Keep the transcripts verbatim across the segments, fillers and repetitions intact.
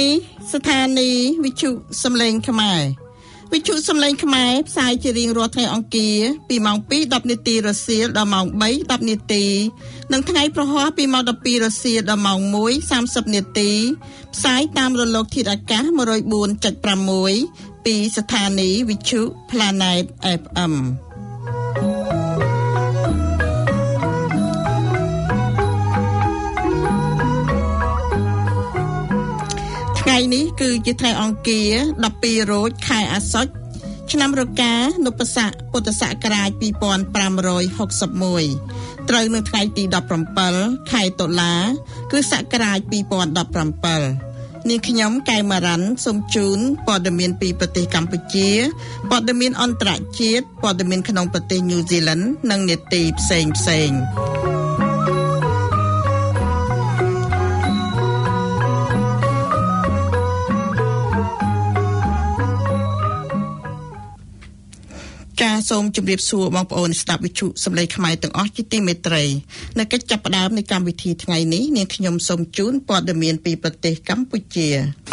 នេះស្ថានីយ៍វិទ្យុសំឡេងខ្មែរវិទ្យុសំឡេងខ្មែរផ្សាយជារៀងរាល់ថ្ងៃអង្គារពីម៉ោង ពីរ ដប់ នាទីរសៀលដល់ម៉ោង បី ដប់ នាទីនិងថ្ងៃប្រហ័សពីម៉ោង ដប់ពីរ រសៀលដល់ម៉ោង មួយ សាមសិប នាទីផ្សាយតាមរលកធាតុអាកាស một không bốn chấm sáu ពីស្ថានីយ៍វិទ្យុ Planet เอฟ เอ็มថ្ងៃនេះគឺជាថ្ងៃអង្គារ ដប់ពីរ រោច ខែអាសត់ ឆ្នាំរកានុបស័កពុទ្ធសករាជ ពីរពាន់ប្រាំរយហុកសិបមួយ ត្រូវនៅថ្ងៃទី ដប់ប្រាំពិល ខែតុលា គ្រិស្តសករាជ ពីរពាន់ដប់ប្រាំពិល នាងខ្ញុំកែវម៉ារ៉ាន់សូមជូនព័ត៌មានពីប្រទេសកម្ពុជាព័ត៌មានអន្តរជាតិព័ត៌មានក្នុងប្រទេសញូហ្សេឡង់និងនេតិផ្សេងផ្សេងចាសសូមជម្រាបសួរបងប្អូនស្ដាប់វិទ្យុសំឡេងខ្មែរទាំងអស់ជាទីមេត្រីនៅកិច្ចចាប់ផ្ដើមនៃកម្មវិធីថ្ងៃនេះនាងខ្ញុំសូមជូនព័ត៌មានពីប្រទេសកម្ពុជា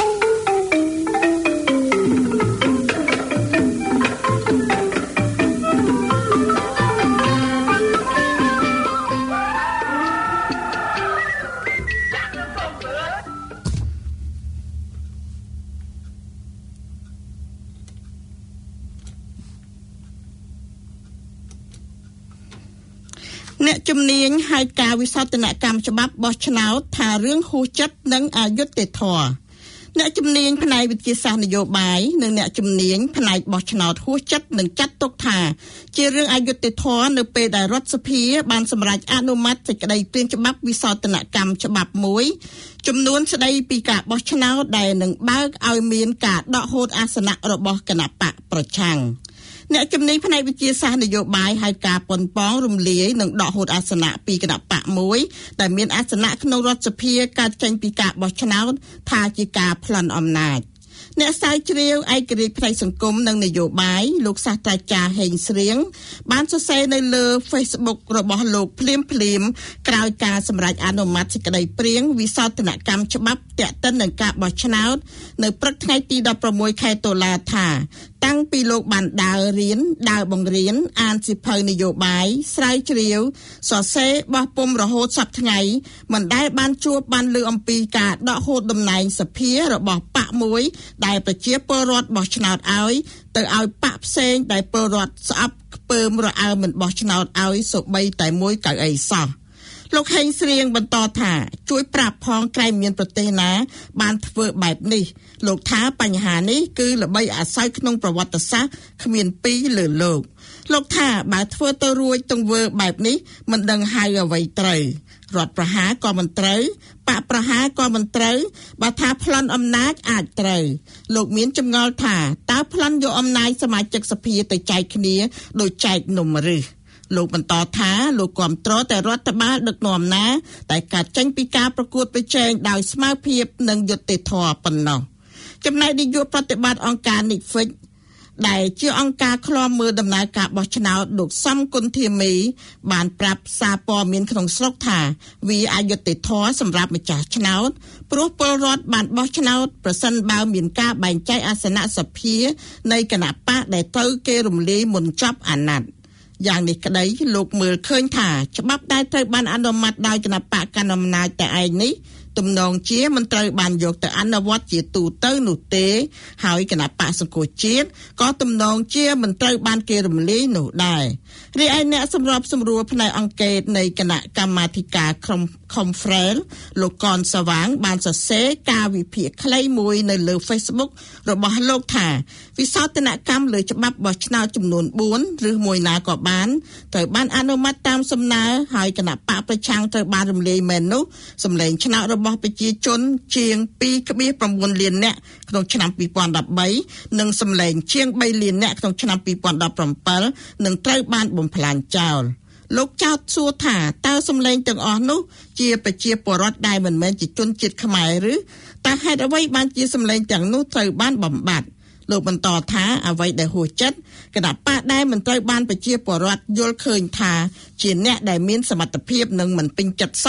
អ្នកជំនាញហៅការវិសោធនកម្មច្បាប់បោះឆ្នោតថារឿងហួសចិត្តនិងអយុត្តិធម៌អ្នកជំនាញផ្នែកវិទ្យាសាស្ត្រនយោបាយនិងអ្នកជំនាញផ្នែកបោះឆ្នោតហួសចិត្តនឹងចាត់ទុកថាជារឿងអយុត្តិធម៌នៅពេលដែលរដ្ឋសភាបានសម្រេចអនុម័តសេចក្តីព្រាងច្បាប់វិសោធនកម្មច្បាប់មួយចំនួនស្តីពីការបោះឆ្នោតដែលនឹងបើកឲ្យមានការដកហូតអាសនៈរបស់គណបក្សប្រឆាំងអ្នកជំនាញផ្នែកវិទ្យាសាស្ត្រនយោបាយហៅការប៉ុនប៉ងរំលាយនិងដកហូតអាសនៈពីគណបក្សមួយដែលមានអាសនៈក្នុងរដ្ឋសភាកើតចេញពីការបោះឆ្នោតថាជាការប្លន់អំណាចអ្នកស្រាវជ្រាវឯករាជ្យផ្នែកសង្គមនិងនយោបាយលោកសាស្ត្រាចារ្យហេងស្រៀងបានសរសេរនៅលើ Facebook របស់លោកភ្លាមភ្លាមក្រោយការសម្រេចអនុម័តសេចក្តីព្រាងវិសោធនកម្មច្បាប់ទាក់ទិននឹងការបោះឆ្នោតនៅព្រឹកថ្ងៃទី ដប់ប្រាំមួយ ខែតុលាថាតាំងពីលោកបានដើររៀនដើរបង្រៀនអានសៀវភៅនយោបាយស្រាវជ្រាវសរសេរបោះពុម្ពរហូតសប្តាហ៍ថ្ងៃមិនដែលបានជួបបានលើអំពីការដកហូតតំណែងសភារបស់បកមួយដែលប្រជាពលរដ្ឋបោះឆ្នោតឲ្យទៅឲ្យបកផ្សេងដែលពលរដ្ឋស្អប់ខ្ពើមរអើមិនបោះឆ្នោតឲ្យសូម្បីតែមួយកៅអីសោះលោកហេងស្រៀងបន្តថាជួយប្រាប់ផងក្រែងមានប្រទេសណាបានធ្វើបែបនេះលោកថាបញ្ហានេះគឺល្បីអាស័យក្នុងប្រវត្តិសាស្ត្រគ្មានពីរលើលោកលោកថាបើធ្វើទៅរួចទង្វើបែបនេះមិនដឹងហៅអ្វីត្រូវរដ្ឋប្រហារក៏មិនត្រូវបកប្រហារក៏មិនត្រូវបើថាប្លន់អំណាចអាចត្រូវលោកមានចម្ងល់ថាតើប្លន់យកអំណាចសមាជិកសភាទៅចែកគ្នាដោយចែកនំឬលោកបន្តថាលោកគាំទ្រតែរដ្ឋបាលដឹកនាំណាតែការចេញពីការប្រកួតប្រជែងដោយស្មារភាពនិងយុត្តិធម៌ប៉ុណ្ណោះចំណែកនាយកប្រតិបត្តិអង្គការ Nifix ដែលជាអង្គការឃ្លាំមើលដំណើរការបោះឆ្នោតលោកសំគុណធាមីបានប្រាប់សារព័ត៌មានក្នុងស្រុកថាវាអយុត្តិធម៌សម្រាប់ម្ចាស់ឆ្នោតព្រោះពលរដ្ឋបានបោះឆ្នោតប្រសិនបើមានការបែងចែកអាសនៈសភានៃគណបក្សដែលត្រូវគេរំលាយមុនចប់អាណត្តិយ៉ាងនេះក្តីលោកមើលឃើញថាច្បាប់ដែលត្រូវបានអនុម័តដោយគណបក្សកាន់អំណាចតែឯងនេះទំនងជាមិនត្រូវបានយកទៅអនុវត្តជាទូទៅនោះទេហើយគណបក្សសង្គមជាតិក៏ទំនងជាមិនត្រូវបានគេរំលាយនោះដែររីឯអ្នកសម្របសម្រួលផ្នែកអង្គការនៃគណៈកម្មាធិការក្រុម Conference លោកកនសវាងបានសរសេរការវិភាគខ្លីមួយនៅលើ Facebook របស់លោកថាវិសោធនកម្មលើច្បាប់បោះឆ្នោតចំនួនបួនឬមួយណាក៏បានត្រូវបានអនុម័តតាមសំណើហើយគណៈបកប្រឆាំងត្រូវបានរំលាយមែននោះសម្លេងឆ្នោតរបស់ប្រជាជនជាង ពីរកន្លះលាននាក់ក្នុងឆ្នាំពីរពាន់ដប់បីនិងសម្លេងជាង បីលាននាក់ក្នុងឆ្នាំពីរពាន់ដប់ប្រាំពិលនឹងត្រូវបានបំផ្លាញចោលលោកចោទសួរថាតើសម្លេងទាំងអស់នោះជាប្រជាពលរដ្ឋដែលមិនមែនជាជនជាតិខ្មែរឬតើហេតុអ្វីបានជាសម្លេងទាំងនោះត្រូវបានបំបត្តិលោកបន្តថាអ្វីដែលហួសចិត្តគណៈបកដែលមិនត្រូវបានប្រជាពលរដ្ឋយល់ឃើញថាជាអ្នកដែលមានសមត្ថភាពនិងមិនពេញចិត្តសោះ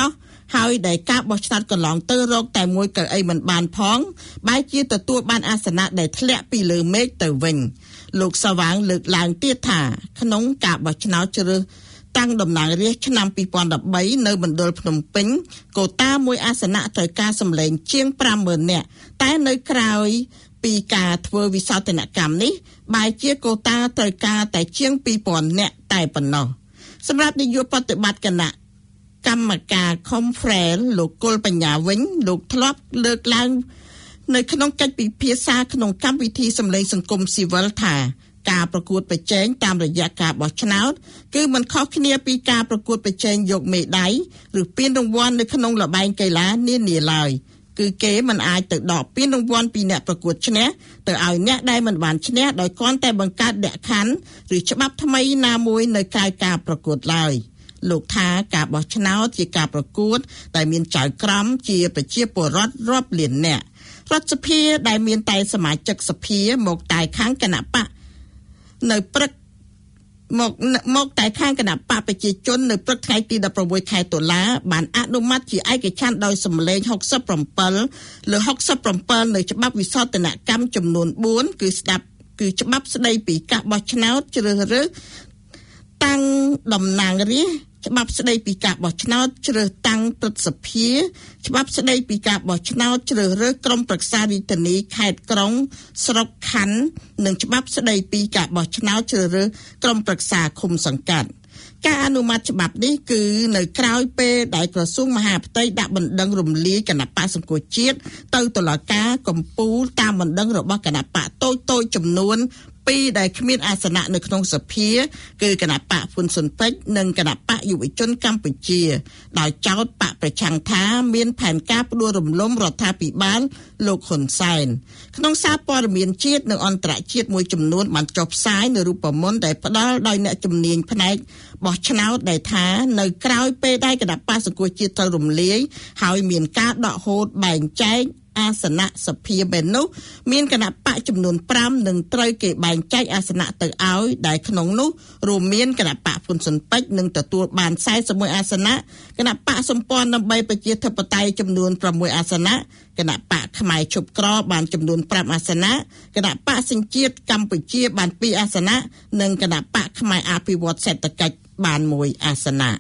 ហើយដែលការបោះឆ្នោតកន្លងទៅរកតែមួយកៅអីមិនបានផងបែរជាទទួលបានអាសនៈដែលធ្លាក់ពីលើមេឃទៅវិញលោកសវាងលើកឡើងទៀតថាក្នុងការបោះឆ្នោតជ្រើសតាំងតំណាងរាស្ត្រឆ្នាំពីរពាន់ដប់បីនៅមណ្ឌលភ្នំពេញកូតាមួយអាសនៈត្រូវការសម្លេងជាង ប្រាំម៉ឺន នាក់តែនៅក្រៅពីការធ្វើវិសោធនកម្មនេះបែរជាកូតាត្រូវការតែជាង ពីរពាន់ នាក់តែប៉ុណ្ណោះសម្រាប់នាយកប្រតិបត្តិគណៈកម្មការ Conference លោកគុលបញ្ញាវិញលោកធ្លាប់លើកឡើងនៅក្នុងកិច្ចពិភាក្សាក្នុងកម្មវិធីសម្លេងសង្គមស៊ីវិលថាការប្រកួតប្រជែងតាមរយៈការបោះឆ្នោតគឺមិនខុសគ្នាពីការប្រកួតប្រជែងយកមេដាយឬពានរង្វាន់នៅក្នុងល្បែងកីឡានានាឡើយគឺគេមិនអាចទៅដកពានរង្វាន់ពីអ្នកប្រកួតឈ្នះទៅឲ្យអ្នកដែលមិនបានឈ្នះដោយគ្រាន់តែបង្កើតលក្ខខណ្ឌឬច្បាប់ថ្មីណាមួយនៅក្រៅការប្រកួតឡើយលោកថាការបោះឆ្នោតជាការប្រកួតដែលមានចៅក្រមជាប្រជាពលរដ្ឋរាប់លាននាក់រដ្ឋសភាដែលមានតែសមាជិកសភាមកតែខាងគណៈបកនៅព្រឹកមកមកតែខាងគណៈបកប្រជាជននៅព្រឹកថ្ងៃទីដប់ប្រាំមួយខែតុលាបានអនុម័តជាឯកច្ឆន្ទដោយសម្លេងហុកសិបប្រាំលើហុកសិបប្រាំនៅច្បាប់វិសោធនកម្មចំនួនបួនគឺស្ដាប់គឺច្បាប់ស្ដីពីការបោះឆ្នោតជ្រើសរើសតាំងតំណាងរាស្ត្រច្បាប់ស្ដីពីការបោះឆ្នោតជ្រើសតាំងព្រឹទ្ធសភាច្បាប់ស្ដីពីការបោះឆ្នោតជ្រើសរើសក្រុមប្រឹក្សារាជធានីខេត្តក្រុងស្រុកខណ្ឌនិងច្បាប់ស្ដីពីការបោះឆ្នោតជ្រើសរើសក្រុមប្រឹក្សាឃុំសង្កាត់ការអនុម័តច្បាប់នេះគឺនៅក្រៅពេលដែលក្រសួងមហាផ្ទៃដាក់បណ្ដឹងរំលាយគណៈបកសង្គមជាតិទៅតុលាការកំពូលតាមបណ្ដឹងរបស់គណៈបកតូចតូចចំនួនពីរដែលគ្មានអាសនៈនៅក្នុងសភាគឺគណៈបកហ៊ុនស៊ុនពេជ្រនិងគណៈបកយុវជនកម្ពុជាដោយចោទបកប្រឆាំងថាមានផែនការផ្ដួលរំលំរដ្ឋាភិបាលលោកហ៊ុនសែនក្នុងសារព័ត៌មានជាតិនិងអន្តរជាតិមួយចំនួនបានចុះផ្សាយនៅរូបមន្តដែលផ្ដល់ដោយអ្នកជំនាញផ្នែកបោះឆ្នោតដែលថានៅក្រៅពេលដែលគណៈបកសង្គមជាតិត្រូវរំលាយហើយមានការដកហូតបែងចែកអាសនៈសភាបែបនោះមានគណៈបកចំនួនប្រាំនឹងត្រូវគេបែងចែកអាសនៈទៅឲ្យដែលក្នុងនោះរួមមានគណៈបកហ៊ុនស៊ុនពេជ្រនឹងទទួលបានសែសិបមួយអាសនៈគណៈបកសម្ព័ន្ធដើម្បីប្រជាធិបតេយ្យចំនួនប្រាំមួយអាសនៈគណៈបកខ្មែរឈប់ក្របានចំនួនប្រាំអាសនៈគណៈបកសញ្ជាតិកម្ពុជាបានពីរអាសនៈនិងគណៈបកខ្មែរអភិវឌ្ឍសេដ្ឋកិច្ចបានមួយអាសនៈ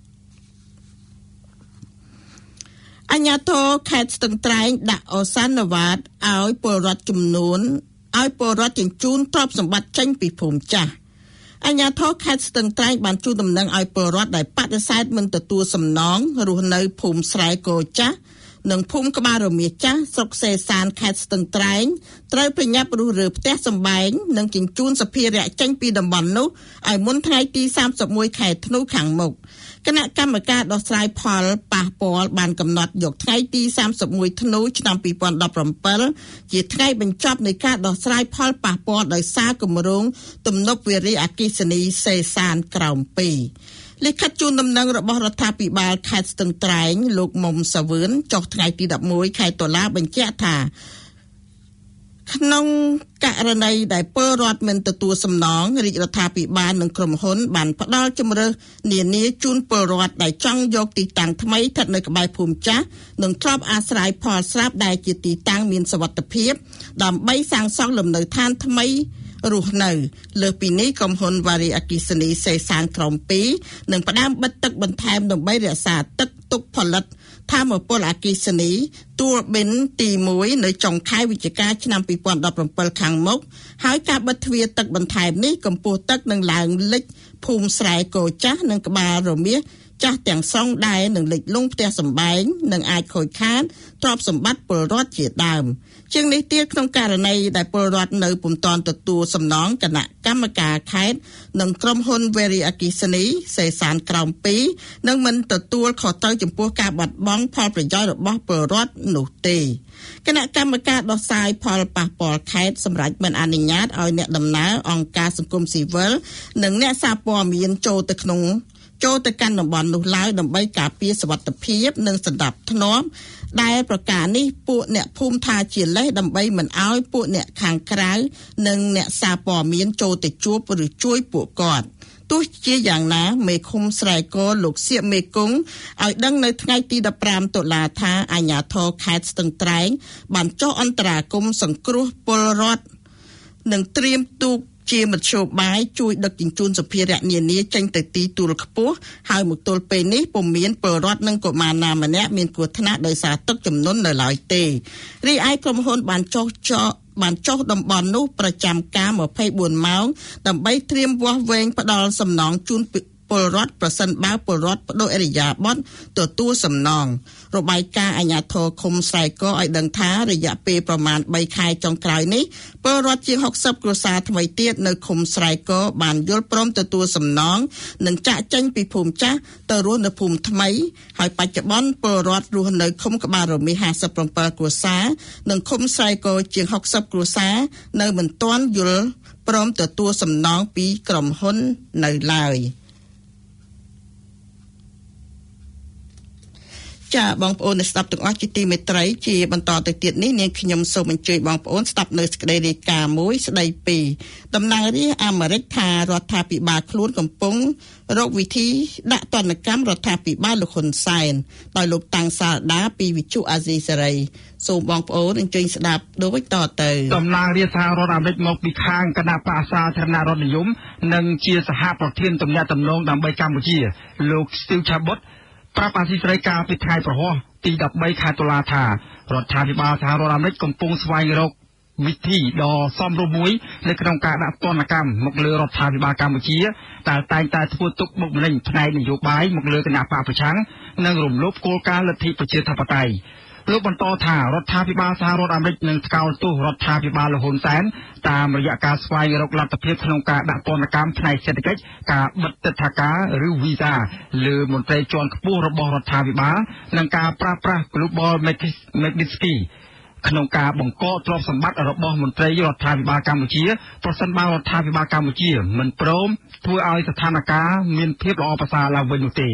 អញ្ញាធរខេត្តស្ទឹងត្រែងដាក់អូសានវ៉ាតឲ្យពលរដ្ឋចំនួនឲ្យពលរដ្ឋជញ្ជូនទ្រព្យសម្បត្តិចេញពីភូមិចាស់អញ្ញាធរខេត្តស្ទឹងត្រែងបានជូនដំណឹងឲ្យពលរដ្ឋដែលបដិសេធមិនទទួលសំណងរស់នៅភូមិស្រែគោចាស់និងភូមិក្បាលរមៀចាស់ស្រុកសេសានខេត្តស្ទឹងត្រែងត្រូវប្រញាប់រុះរើផ្ទះសម្បែងនិងជញ្ជូនសភារៈចេញពីតំបន់នោះឲ្យមុនថ្ងៃទីសាមសិបមួយខែធ្នូខាងមុខគណៈកម្មការដោះស្រាយផលប៉ះពាល់បានកំណត់យកថ្ងៃទីសាមសិបមួយធ្នូឆ្នាំពីរពាន់ដប់ប្រាំbảyជាថ្ងៃបញ្ចប់នៃការដោះស្រាយផលប៉ះពាល់ដោយសារគម្រោងទំនប់វារីអគ្គិសនីសេសានក្រោមពីរលិខិតជូនដំណឹងរបស់រដ្ឋាភិបាលខេត្តស្ទឹងត្រែងលោកមុំសាវឿនចុះថ្ងៃទីដប់មួយខែតុលាបញ្ជាក់ថាក្នុងករណីដែលពលរដ្ឋមិនទទួលសំណងរាជរដ្ឋាភិបាលនិងក្រុមហ៊ុនបានផ្ដល់ជំរើសនានាជូនពលរដ្ឋដែលចង់យកទីតាំងថ្មីស្ថិតនៅក្បែរភូមិចាស់និងធ្លាប់អាស្រ័យផលស្រាប់ដែលជាទីតាំងមានសុវត្ថិភាពដើម្បីសាងសង់លំនៅឋានថ្មីរស់នៅលើពីនេះក្រុមហ៊ុនវារីអគ្គិសនីសេសានក្រោមពីរនឹងផ្ដើមបិទទឹកបន្ថែមដើម្បីរក្សាទឹកទុកផលិតថាមពលអគ្គិសនីទូលប៊ិនទីមួយនៅចុងខែវិច្ឆិកាឆ្នាំពីរពាន់ដប់ប្រាំbảyខាងមុខហើយការបិទទ្វារទឹកបន្ថែមនេះកម្ពស់ទឹកនឹងឡើងលិចភូមិស្រែគោចាស់និងក្បាលរមៀសចាស់ទាំងស្រុងដែរនឹងលិចលង់ផ្ទះសម្បែងនិងអាចខូចខាតទ្រព្យសម្បត្តិពលរដ្ឋជាដើមជាងនេះទៀតក្នុងករណីដែលពលរដ្ឋនៅពុំទាន់ទទួលសំណងគណៈកម្មការខេត្តនិងក្រុមហ៊ុនវេរីអគ្គិសនីសេសានក្រោមពីរនឹងមិនទទួលខុសត្រូវចំពោះការបាត់បង់ផលប្រយោជន៍របស់ពលរដ្ឋនោះទេគណៈកម្មការដោះស្រាយផលប៉ះពាល់ខេត្តសម្រាប់មិនអនុញ្ញាតឲ្យអ្នកដំណើរអង្គការសង្គមស៊ីវិលនិងអ្នកសារព័ត៌មានចូលទៅក្នុងចូលទៅកាន់តំបន់នោះឡើយដើម្បីការពារសុវត្ថិភាពនិងសណ្ដាប់ធ្នាប់ដែលប្រការនេះពួកអ្នកភូមិថាជាលេសដើម្បីមិនឲ្យពួកអ្នកខាងក្រៅនិងអ្នកសារព័ត៌មានចូលទៅជួបឬជួយពួកគាត់ទោះជាយ៉ាងណាមេឃុំស្រែកលោកសៀកមេគង្គឲ្យដឹងនៅថ្ងៃទីដប់ប្រាំតុលាថាអាជ្ញាធរខេត្តស្ទឹងត្រែងបានចុះអន្តរាគមន៍សង្គ្រោះពលរដ្ឋនិងត្រៀមទូកជាមធ្យោបាយជួយដឹកជញ្ជូនសម្ភារៈនានាចេញទៅទីទួលខ្ពស់ហើយមកទល់ពេលនេះពុំមានពលរដ្ឋនិងកុមារណាម្នាក់មានគ្រោះថ្នាក់ដោយសារទឹកជំនន់នៅឡើយទេរីឯក្រុមហ៊ុនបានចុះចោបានចុះតំបន់នោះប្រចាំការម្ភៃបួនម៉ោងដើម្បីត្រៀមវាស់វែងផ្ដល់សំណងជូនពលរដ្ឋប្រសិនបើពលរដ្ឋបដូរអរិយាប័ត្រទទួលសំណងរបាយការណ៍អាជ្ញាធរឃុំស្រែកឲ្យដឹងថារយៈពេលប្រមាណបីខែចុងក្រោយនេះពលរដ្ឋជាងហុកសិបគ្រួសារថ្មីទៀតនៅឃុំស្រែកបានយល់ព្រមទទួលសំណងនិងចាក់ចេញពីភូមិចាស់ទៅរស់នៅភូមិថ្មីហើយបច្ចុប្បន្នពលរដ្ឋរស់នៅឃុំក្បាលរមីហាសិបប្រាំbảyគ្រួសារនិងឃុំស្រែកជាងហុកសិបគ្រួសារនៅមិនទាន់យល់ព្រមទទួលសំណងពីក្រុមហ៊ុននៅឡើយចាបងប្អូនអ្នកស្ដាប់ទាំងអស់ជាទីមេត្រីជាបន្តទៅទៀតនេះនាងខ្ញុំសូមអញ្ជើញបងប្អូនស្ដាប់នៅសេចក្តីរាយការណ៍មួយស្ដីពីតំណាងរាស្ត្រអាមេរិកថារដ្ឋាភិបាលខ្លួនកំពុងរកវិធីដាក់ទណ្ឌកម្មរដ្ឋាភិបាលលោកហ៊ុនសែនដោយលោកតាំងសារដាពីវិទ្យុអាស៊ីសេរីសូមបងប្អូនអញ្ជើញស្ដាប់ដូចតទៅតំណាងរាស្ត្រសហរដ្ឋអាមេរិកមកពីខាងគណៈបកសាធារណរដ្ឋនិយមនិងជាសហប្រធានទំនាក់ទំនងដើម្បីកម្ពុជាលោក Steve Chabotប្រាប់អាស៊ីសេរីកាលពីថ្ងៃប្រហោះទីដប់បីខែតុលាថារដ្ឋាភិបាលសហរដ្ឋអាមេរិកកំពុងស្វែងរកវិធីដ៏សមរម្យមួយនៅក្នុងការដាក់ទណ្ឌកម្មមកលើរដ្ឋាភិបាលកម្ពុជាតែតែងតែធ្វើទុកបុកម្នេញផ្នែកនយោបាយមកលើគណៈបកប្រឆាំងនិងរំលោភគោលការណ៍លទ្ធិប្រជាធិបតេយ្យលោកបន្តថារដ្ឋាភិបាលសហរដ្ឋអាមេរិកនឹងថ្កោលទោសរដ្ឋាភិបាលលហ៊ុនសែនតាមរយៈការស្វែងរកលទ្ធភាពក្នុងការដាក់ទណ្ឌកម្មផ្នែកសេដ្ឋកិច្ចការបិទទិដ្ឋាការឬវីសាលើមន្ត្រីជាន់ខ្ពស់របស់រដ្ឋាភិបាលនិងការប្រើប្រាស់ Global Magnitsky ក្នុងការបង្កកទ្រព្យសម្បត្តិរបស់មន្ត្រីរដ្ឋាភិបាលកម្ពុជាប្រសិនបើរដ្ឋាភិបាលកម្ពុជាមិនព្រមធ្វើឲ្យស្ថានភាពមានភាពល្អប្រសើរឡើងវិញនោះទេ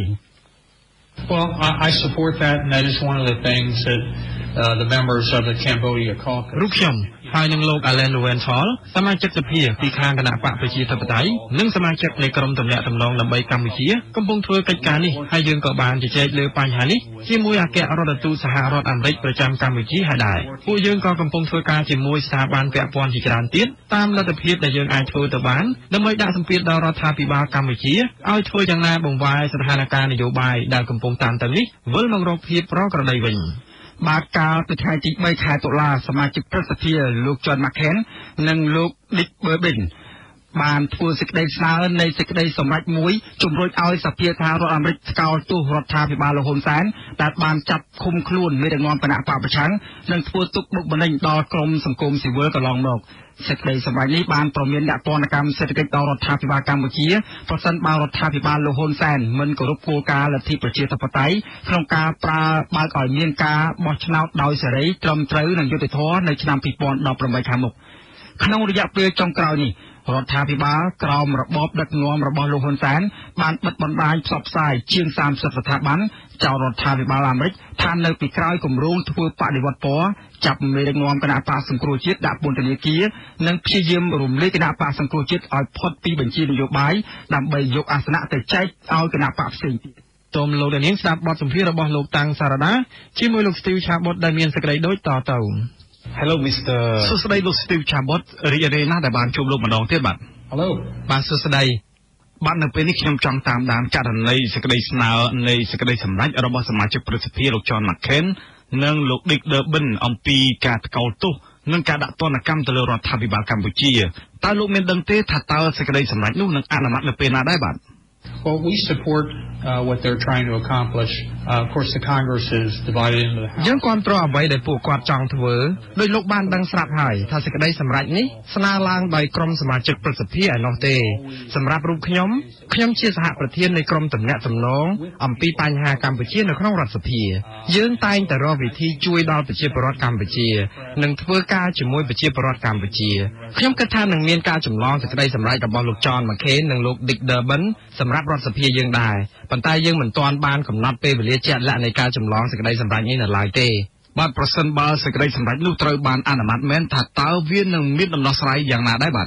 Well, I, I support that, and that is one of the things that uh, the members of the Cambodia caucus. រូបខ្ញុំហើយនឹងលោក Alan Lowenthal សមាជិកសភាពីខាងគណៈបកប្រជាធិបតេយ្យនិងសមាជិកនៃក្រុមទំនាក់ទំនងដើម្បីកម្ពុជាកំពុងធ្វើកិច្ចការនេះហើយយើងក៏បានជជែកលើបញ្ហានេះជាមួយអគ្គរដ្ឋទូតសហរដ្ឋអាមេរិកប្រចាំកម្ពុជាហើយដែរពួកយើងក៏កំពុងធ្វើការជាមួយស្ថាប័នពាក់ព័ន្ធជាច្រើនទៀតតាមលទ្ធភាពដែលយើងអាចធ្វើទៅបានដើម្បីដាក់សម្ពាធដល់រដ្ឋាភិបាលកម្ពុជាឲ្យធ្វើយ៉ាងណាបង្វែរស្ថានភាពនយោបាយដែលកំពុងតានតឹងនេះវិលមករកភាពប្រក្រតីវិញបាទកាលពីថ្ងៃទីបីខែតុលាសមាជិកព្រឹទ្ធសភាលោក John McCain និងលោក Dick Durbin បានធ្វើសេចក្តីស្នើនៃសេចក្តីសម្រេចមួយជំរុញឲ្យសភាសហរដ្ឋអាមេរិកថ្កោលទោសរដ្ឋាភិបាលលោកហ៊ុនសែនដែលបានចាប់ឃុំខ្លួនមេដឹកនាំគណៈបកប្រឆាំងនិងធ្វើទុកបុកម្នេញដល់ក្រុមសង្គមស៊ីវិលកន្លងមកសេចក្តីសម្រេចនេះបានព្រមានដាក់ទណ្ឌកម្មសេដ្ឋកិច្ចដល់រដ្ឋាភិបាលកម្ពុជាប្រសិនបើរដ្ឋាភិបាលលោកហ៊ុនសែនមិនគោរពគោលការណ៍លទ្ធិប្រជាធិបតេយ្យក្នុងការប្រើបើកឲ្យមានការបោះឆ្នោតដោយសេរីត្រឹមត្រូវនិងយុត្តិធម៌នៅឆ្នាំពីរពាន់ដប់ប្រាំបីខាងមុខក្នុងរយៈពេលចុងក្រោយនេះរដ្ឋាភិបាលក្រោមរបបដឹកនាំរបស់លោកហ៊ុនសែនបានបិទបណ្ដាញផ្សព្វផ្សាយជាងសាមសិបស្ថាប័នចោទរដ្ឋាភិបាលអាមេរិកថានៅពីក្រោយគម្រោងធ្វើបដិវត្តពណ៌ចាប់មេដឹកនាំគណៈបកសង្គ្រោះជាតិដាក់ពន្ធនាគារនិងព្យាយាមរំលាយគណៈបកសង្គ្រោះជាតិឲ្យផុតពីបញ្ជីនយោបាយដើម្បីយកអាសនៈទៅចែកឲ្យគណៈបកផ្សេងទៀតតោមលោកនាងស្ដាប់បទសម្ភាសន៍របស់លោកតាំងសារដាជាមួយលោក Steve Chabot ដែលមានសេចក្តីដូចតទៅ Hello Mister សួស្តីលោក Steve Chabot រីករាយណាស់ដែលបានជួបលោកម្ដងទៀតបាទ Hello បាទសួស្តីបាទនៅពេលនេះខ្ញុំចង់តាមដានចរណីសេចក្តីស្នើនៃសេចក្តីសម្រេចរបស់សមាជិកព្រឹទ្ធសភាលោក John McCain និងលោក Dick Durbin អំពីការថ្កោលទោសនិងការដាក់ទណ្ឌកម្មទៅលើរដ្ឋាភិបាលកម្ពុជាតើលោកមានដឹងទេថាតើសេចក្តីសម្រេចនោះនឹងអនុម័តនៅពេលណាដែរបាទ Well, we support uh, what they're trying to accomplish. Uh, of course, the Congress is divided into the House. យើងគាំទ្រអ្វីដែលពួកគាត់ចង់ធ្វើដោយលោកបានដឹងស្រាប់ហើយថាសេចក្តីសម្រេចនេះស្នើឡើងដោយក្រុមសមាជិកព្រឹទ្ធសភាឯណោះទេសម្រាប់រូបខ្ញុំខ្ញុំជាសហប្រធាននៃក្រុមទំនាក់ទំនងអំពីបញ្ហាកម្ពុជានៅក្នុងរដ្ឋសភាយើងតែងតែរកវិធីជួយដល់ប្រជាពលរដ្ឋកម្ពុជានិងធ្វើការជាមួយប្រជាពលរដ្ឋកម្ពុជាខ្ញុំគិតថានឹងមានការចម្លងសេចក្តីសម្រេចរបស់លោក John McCain និងលោក Dick Durbin សម្រាប់រដ្ឋសភាយើងដែរប៉ុន្តែយើងមិនទាន់បានកំណត់ពេលវេលាជាក់លាក់នៃការចម្លងសេចក្តីសម្រេចនេះនៅឡើយទេបាទប្រសិនបើសេចក្តីសម្រេចនោះត្រូវបានអនុម័តមែនថាតើវានឹងមានដំណោះស្រាយយ៉ាងណាដែរបាទ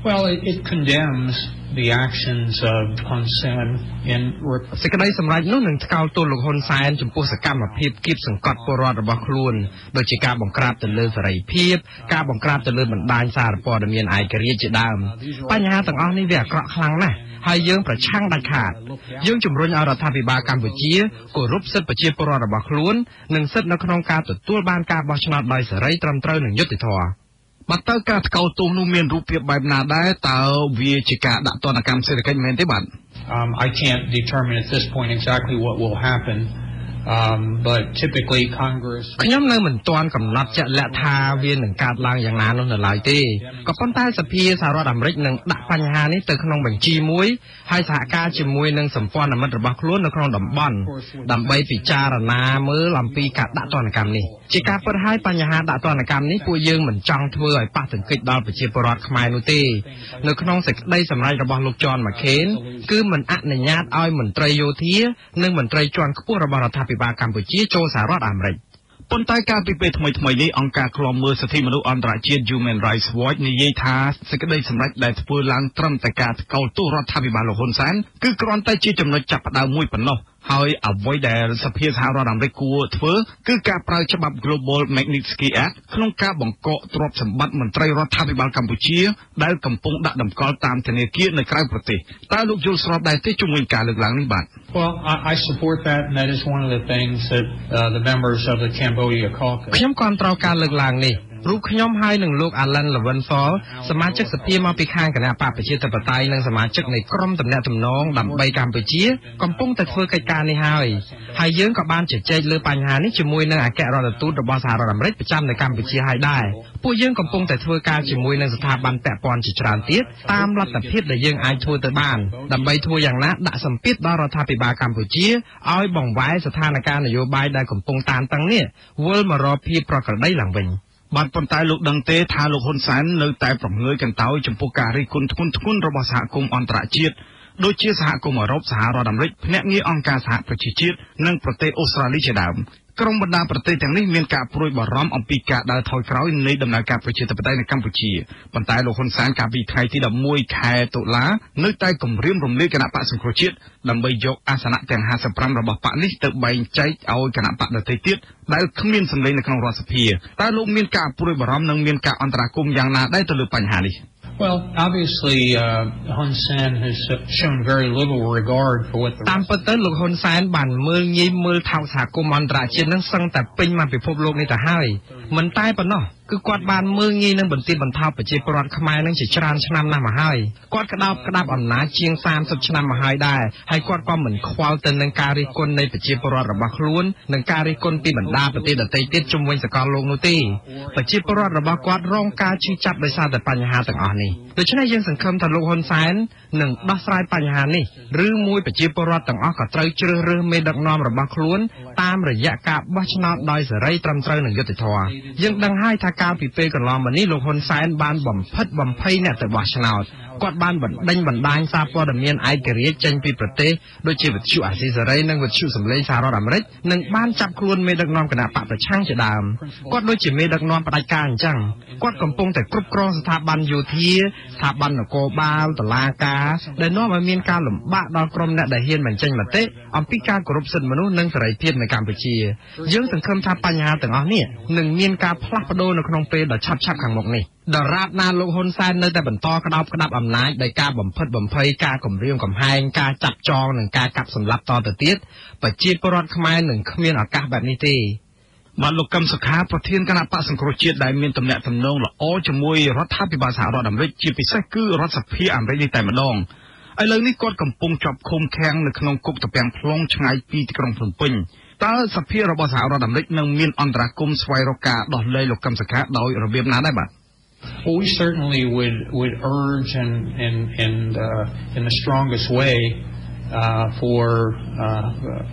Well, it, it condemns the actions of Hun Sen in សេចក្តីសម្រេចនោះនឹងថ្កោលទោសលោកហ៊ុនសែនចំពោះសកម្មភាពគៀបសង្កត់ពលរដ្ឋរបស់ខ្លួនដូចជាការបង្ក្រាបទៅលើសេរីភាពការបង្ក្រាបទៅលើបណ្ដាញសារព័ត៌មានឯករាជ្យជាដើមបញ្ហាទាំងអស់នេះវាអាក្រក់ខ្លាំងណាស់ហើយយើងប្រឆាំងដាច់ខាតយើងជំរុញឲ្យរដ្ឋាភិបាលកម្ពុជាគោរពសិទ្ធិប្រជាពលរដ្ឋរបស់ខ្លួននិងសិទ្ធិនៅក្នុងការទទួលបានការបោះឆ្នោតដោយសេរីត្រឹមត្រូវនិងយុត្តិធម៌បាទតើការថ្កោលទោសនោះមានរូបភាពបែបណាដែរតើវាជាការដាក់ទណ្ឌកម្មសេដ្ឋកិច្ចមែនទេបាទ Um, I can't determine at this point exactly what will happen. Um, but typically Congress ខ្ញុំនៅមិនទាន់កំណត់ជាក់លាក់ថាវានឹងកើតឡើងយ៉ាងណានោះនៅឡើយទេក៏ប៉ុន្តែសភាសហរដ្ឋអាមេរិកនឹងដាក់បញ្ហានេះទៅក្នុងបញ្ជីមួយហើយសហការជាមួយនឹងសម្ព័ន្ធមិត្តរបស់ខ្លួននៅក្នុងតំបន់ដើម្បីពិចារណាមើលអំពីការដាក់ទណ្ឌកម្មនេះជាការពិតហើយបញ្ហាដាក់ទណ្ឌកម្មនេះពួកយើងមិនចង់ធ្វើឲ្យប៉ះទង្គិចដល់ប្រជាពលរដ្ឋខ្មែរនោះទេនៅក្នុងសេចក្តីសម្រេចរបស់លោក John McCain គឺមិនអនុញ្ញាតឲ្យមន្ត្រីយោធានិងមន្ត្រីជាន់ខ្ពស់របស់រដ្ឋាភិបាលកម្ពុជាចូលសហរដ្ឋអាមេរិកប៉ុន្តែការពីពេលថ្មីៗនេះអង្គការឃ្លាំមើលសិទ្ធិមនុស្សអន្តរជាតិ Human Rights Watch និយាយថាសេចក្តីសម្រេចដែលធ្វើឡើងត្រឹមតែការថ្កោលទោសរដ្ឋាភិបាលលោកហ៊ុនសែនគឺគ្រាន់តែជាចំណុចចាប់ផ្ដើមមួយប៉ុណ្ណោះហើយអ្វីដែលសភាសហរដ្ឋអាមេរិកគួរធ្វើគឺការប្រើច្បាប់ Global Magnitsky Act ក្នុងការបង្កកទ្រព្យសម្បត្តិមន្ត្រីរដ្ឋាភិបាលកម្ពុជាដែលកំពុងដាក់តម្កល់តាមធនាគារនៅក្រៅប្រទេសតើលោកយល់ស្របដែរទេជាមួយការលើកឡើងនេះបាទ Well, I, I support that, and that is one of the things that uh, the members of the Cambodia caucus ខ្ញុំគាំទ្រការលើកឡើងនេះរូបខ្ញុំហើយនឹងលោក Alan Leventhal សមាជិកសភាមកពីខាងគណៈបកប្រជាធិបតេយ្យនិងសមាជិកនៃក្រុមទំនាក់ទំនងដើម្បីកម្ពុជាកំពុងតែធ្វើកិច្ចការនេះហើយហើយយើងក៏បានជជែកលើបញ្ហានេះជាមួយនឹងអគ្គរដ្ឋទូតរបស់សហរដ្ឋអាមេរិកប្រចាំនៅកម្ពុជាហើយដែរពួកយើងកំពុងតែធ្វើការជាមួយនឹងស្ថាប័នពាក់ព័ន្ធជាច្រើនទៀតតាមលទ្ធភាពដែលយើងអាចធ្វើទៅបានដើម្បីធ្វើយ៉ាងណាដាក់សម្ពាធដល់រដ្ឋាភិបាលកម្ពុជាឲ្យបង្វែរស្ថានភាពនយោបាយដែលកំពុងតានតឹងនេះវិលមករកភាពប្រក្រតីឡើងវិញបាទប៉ុន្តែលោកដឹងទេថាលោកហ៊ុនសែននៅតែប្រងើយកន្តើយចំពោះការរិះគន់ធ្ងន់ធ្ងររបស់សហគមន៍អន្តរជាតិដូចជាសហគមន៍អឺរ៉ុបសហរដ្ឋអាមេរិកភ្នាក់ងារអង្គការសហប្រជាជាតិនិងប្រទេសអូស្ត្រាលីជាដើមក្រុមបណ្ដាប្រទេសទាំងនេះមានការព្រួយបារម្ភអំពីការដើរថយក្រោយនៃដំណើរការប្រជាធិបតេយ្យនៅកម្ពុជាប៉ុន្តែលោកហ៊ុនសែនកាលពីថ្ងៃទីដប់មួយខែតុលានៅតែគម្រាមរំលាយគណៈបក្សសង្គ្រោះជាតិដើម្បីយកអាសនៈទាំងห้าสิบห้าរបស់បកនេះទៅបែងចែកឲ្យគណៈបកដទៃទៀតដែលគ្មានសម្លេងនៅក្នុងរដ្ឋសភាតើលោកមានការព្រួយបារម្ភនិងមានការអន្តរាគមន៍យ៉ាងណាដែរទៅលើបញ្ហានេះ Well, obviously, uh, Hun Sen has shown very little regard for what the តាមពិតទៅលោកហ៊ុនសែនបានមើលងាយមើលថោកសហគមន៍អន្តរជាតិនឹងសឹងតែពេញមកពិភពលោកនេះទៅហើយមិនតែប៉ុណ្ណោះគឺគាត់បានមើលងាយនឹងបន្ទាបបន្ថោប្រជាពលរដ្ឋខ្មែរនឹងជាច្រើនឆ្នាំណាស់មកហើយគាត់ក្តោបក្តាប់អំណាចជាងសាមសិបឆ្នាំមកហើយដែរហើយគាត់ក៏មិនខ្វល់ទៅនឹងការរិះគន់នៃប្រជាពលរដ្ឋរបស់ខ្លួននិងការរិះគន់ពីបណ្ដាប្រទេសដទៃទៀតជុំវិញសកលលោកនោះទេប្រជាពលរដ្ឋរបស់គាត់រងការឈឺចាប់ដោយសារតែបញ្ហាទាំងអស់នេះដូច្នេះយើងសង្ឃឹមថាលោកហ៊ុនសែននឹងដោះស្រាយបញ្ហានេះឬមួយប្រជាពលរដ្ឋទាំងអស់ក៏ត្រូវជ្រើសរើសមេដឹកនាំរបស់ខ្លួនតាមរយៈការបោះឆ្នោតដោយសេរីត្រឹមត្រូវនិងយុត្តិធម៌យើងដឹងហើយថាកាលពីពេលកន្លងមកនេះលោកហ៊ុនសែនបានបំផិតបំភ័យអ្នកទៅបោះឆ្នោតគាត់បានបណ្ដេញបណ្ដាញសារព័ត៌មានឯករាជ្យចេញពីប្រទេសដូចជាវិទ្យុអាស៊ីសេរីនិងវិទ្យុសម្លេងសហរដ្ឋអាមេរិកនិងបានចាប់ខ្លួនមេដឹកនាំគណៈបកប្រឆាំងជាដើមគាត់ដូចជាមេដឹកនាំផ្ដាច់ការអញ្ចឹងគាត់កំពុងតែគ្រប់គ្រងស្ថាប័នយោធាស្ថាប័ននគរបាលតុលាការដែលនាំឲ្យមានការលំបាកដល់ក្រុមអ្នកដែលហ៊ានបញ្ចេញមតិអំពីការគោរពសិទ្ធិមនុស្សនិងសេរីភាពនៅកម្ពុជាយើងសង្ឃឹមថាបញ្ហាទាំងអស់នេះនឹងមានការផ្លាស់ប្ដូរនៅក្នុងពេលដ៏ឆាប់ៗខាងមុខនេះដរាបណាលោកហ៊ុនសែននៅតែបន្តក្តោបក្តាប់អំណាចដោយការបំផិតបំភ័យការគំរាមកំហែងការចាប់ចងនិងការកាប់សម្លាប់តទៅទៀតប្រជាពលរដ្ឋខ្មែរនឹងគ្មានឱកាសបែបនេះទេបាទលោកកឹមសុខាប្រធានគណៈបក្សសង្គ្រោះជាតិដែលមានទំនាក់ទំនងល្អជាមួយរដ្ឋាភិបាលសហរដ្ឋអាមេរិកជាពិសេសគឺរដ្ឋសភាអាមេរិកនេះតែម្ដងឥឡូវនេះគាត់កំពុងជាប់ឃុំឃាំងនៅក្នុងគុកត្រពាំង plong ឆ្ងាយពីទីក្រុងភ្នំពេញតើសភារបស់សហរដ្ឋអាមេរិកនឹងមានអន្តរាគមន៍ស្វែងរកការដោះលែងលោកកឹមសុខាដោយរបៀបណាដែរបាទ Well, we certainly would would urge and and and uh, in the strongest way uh, for uh,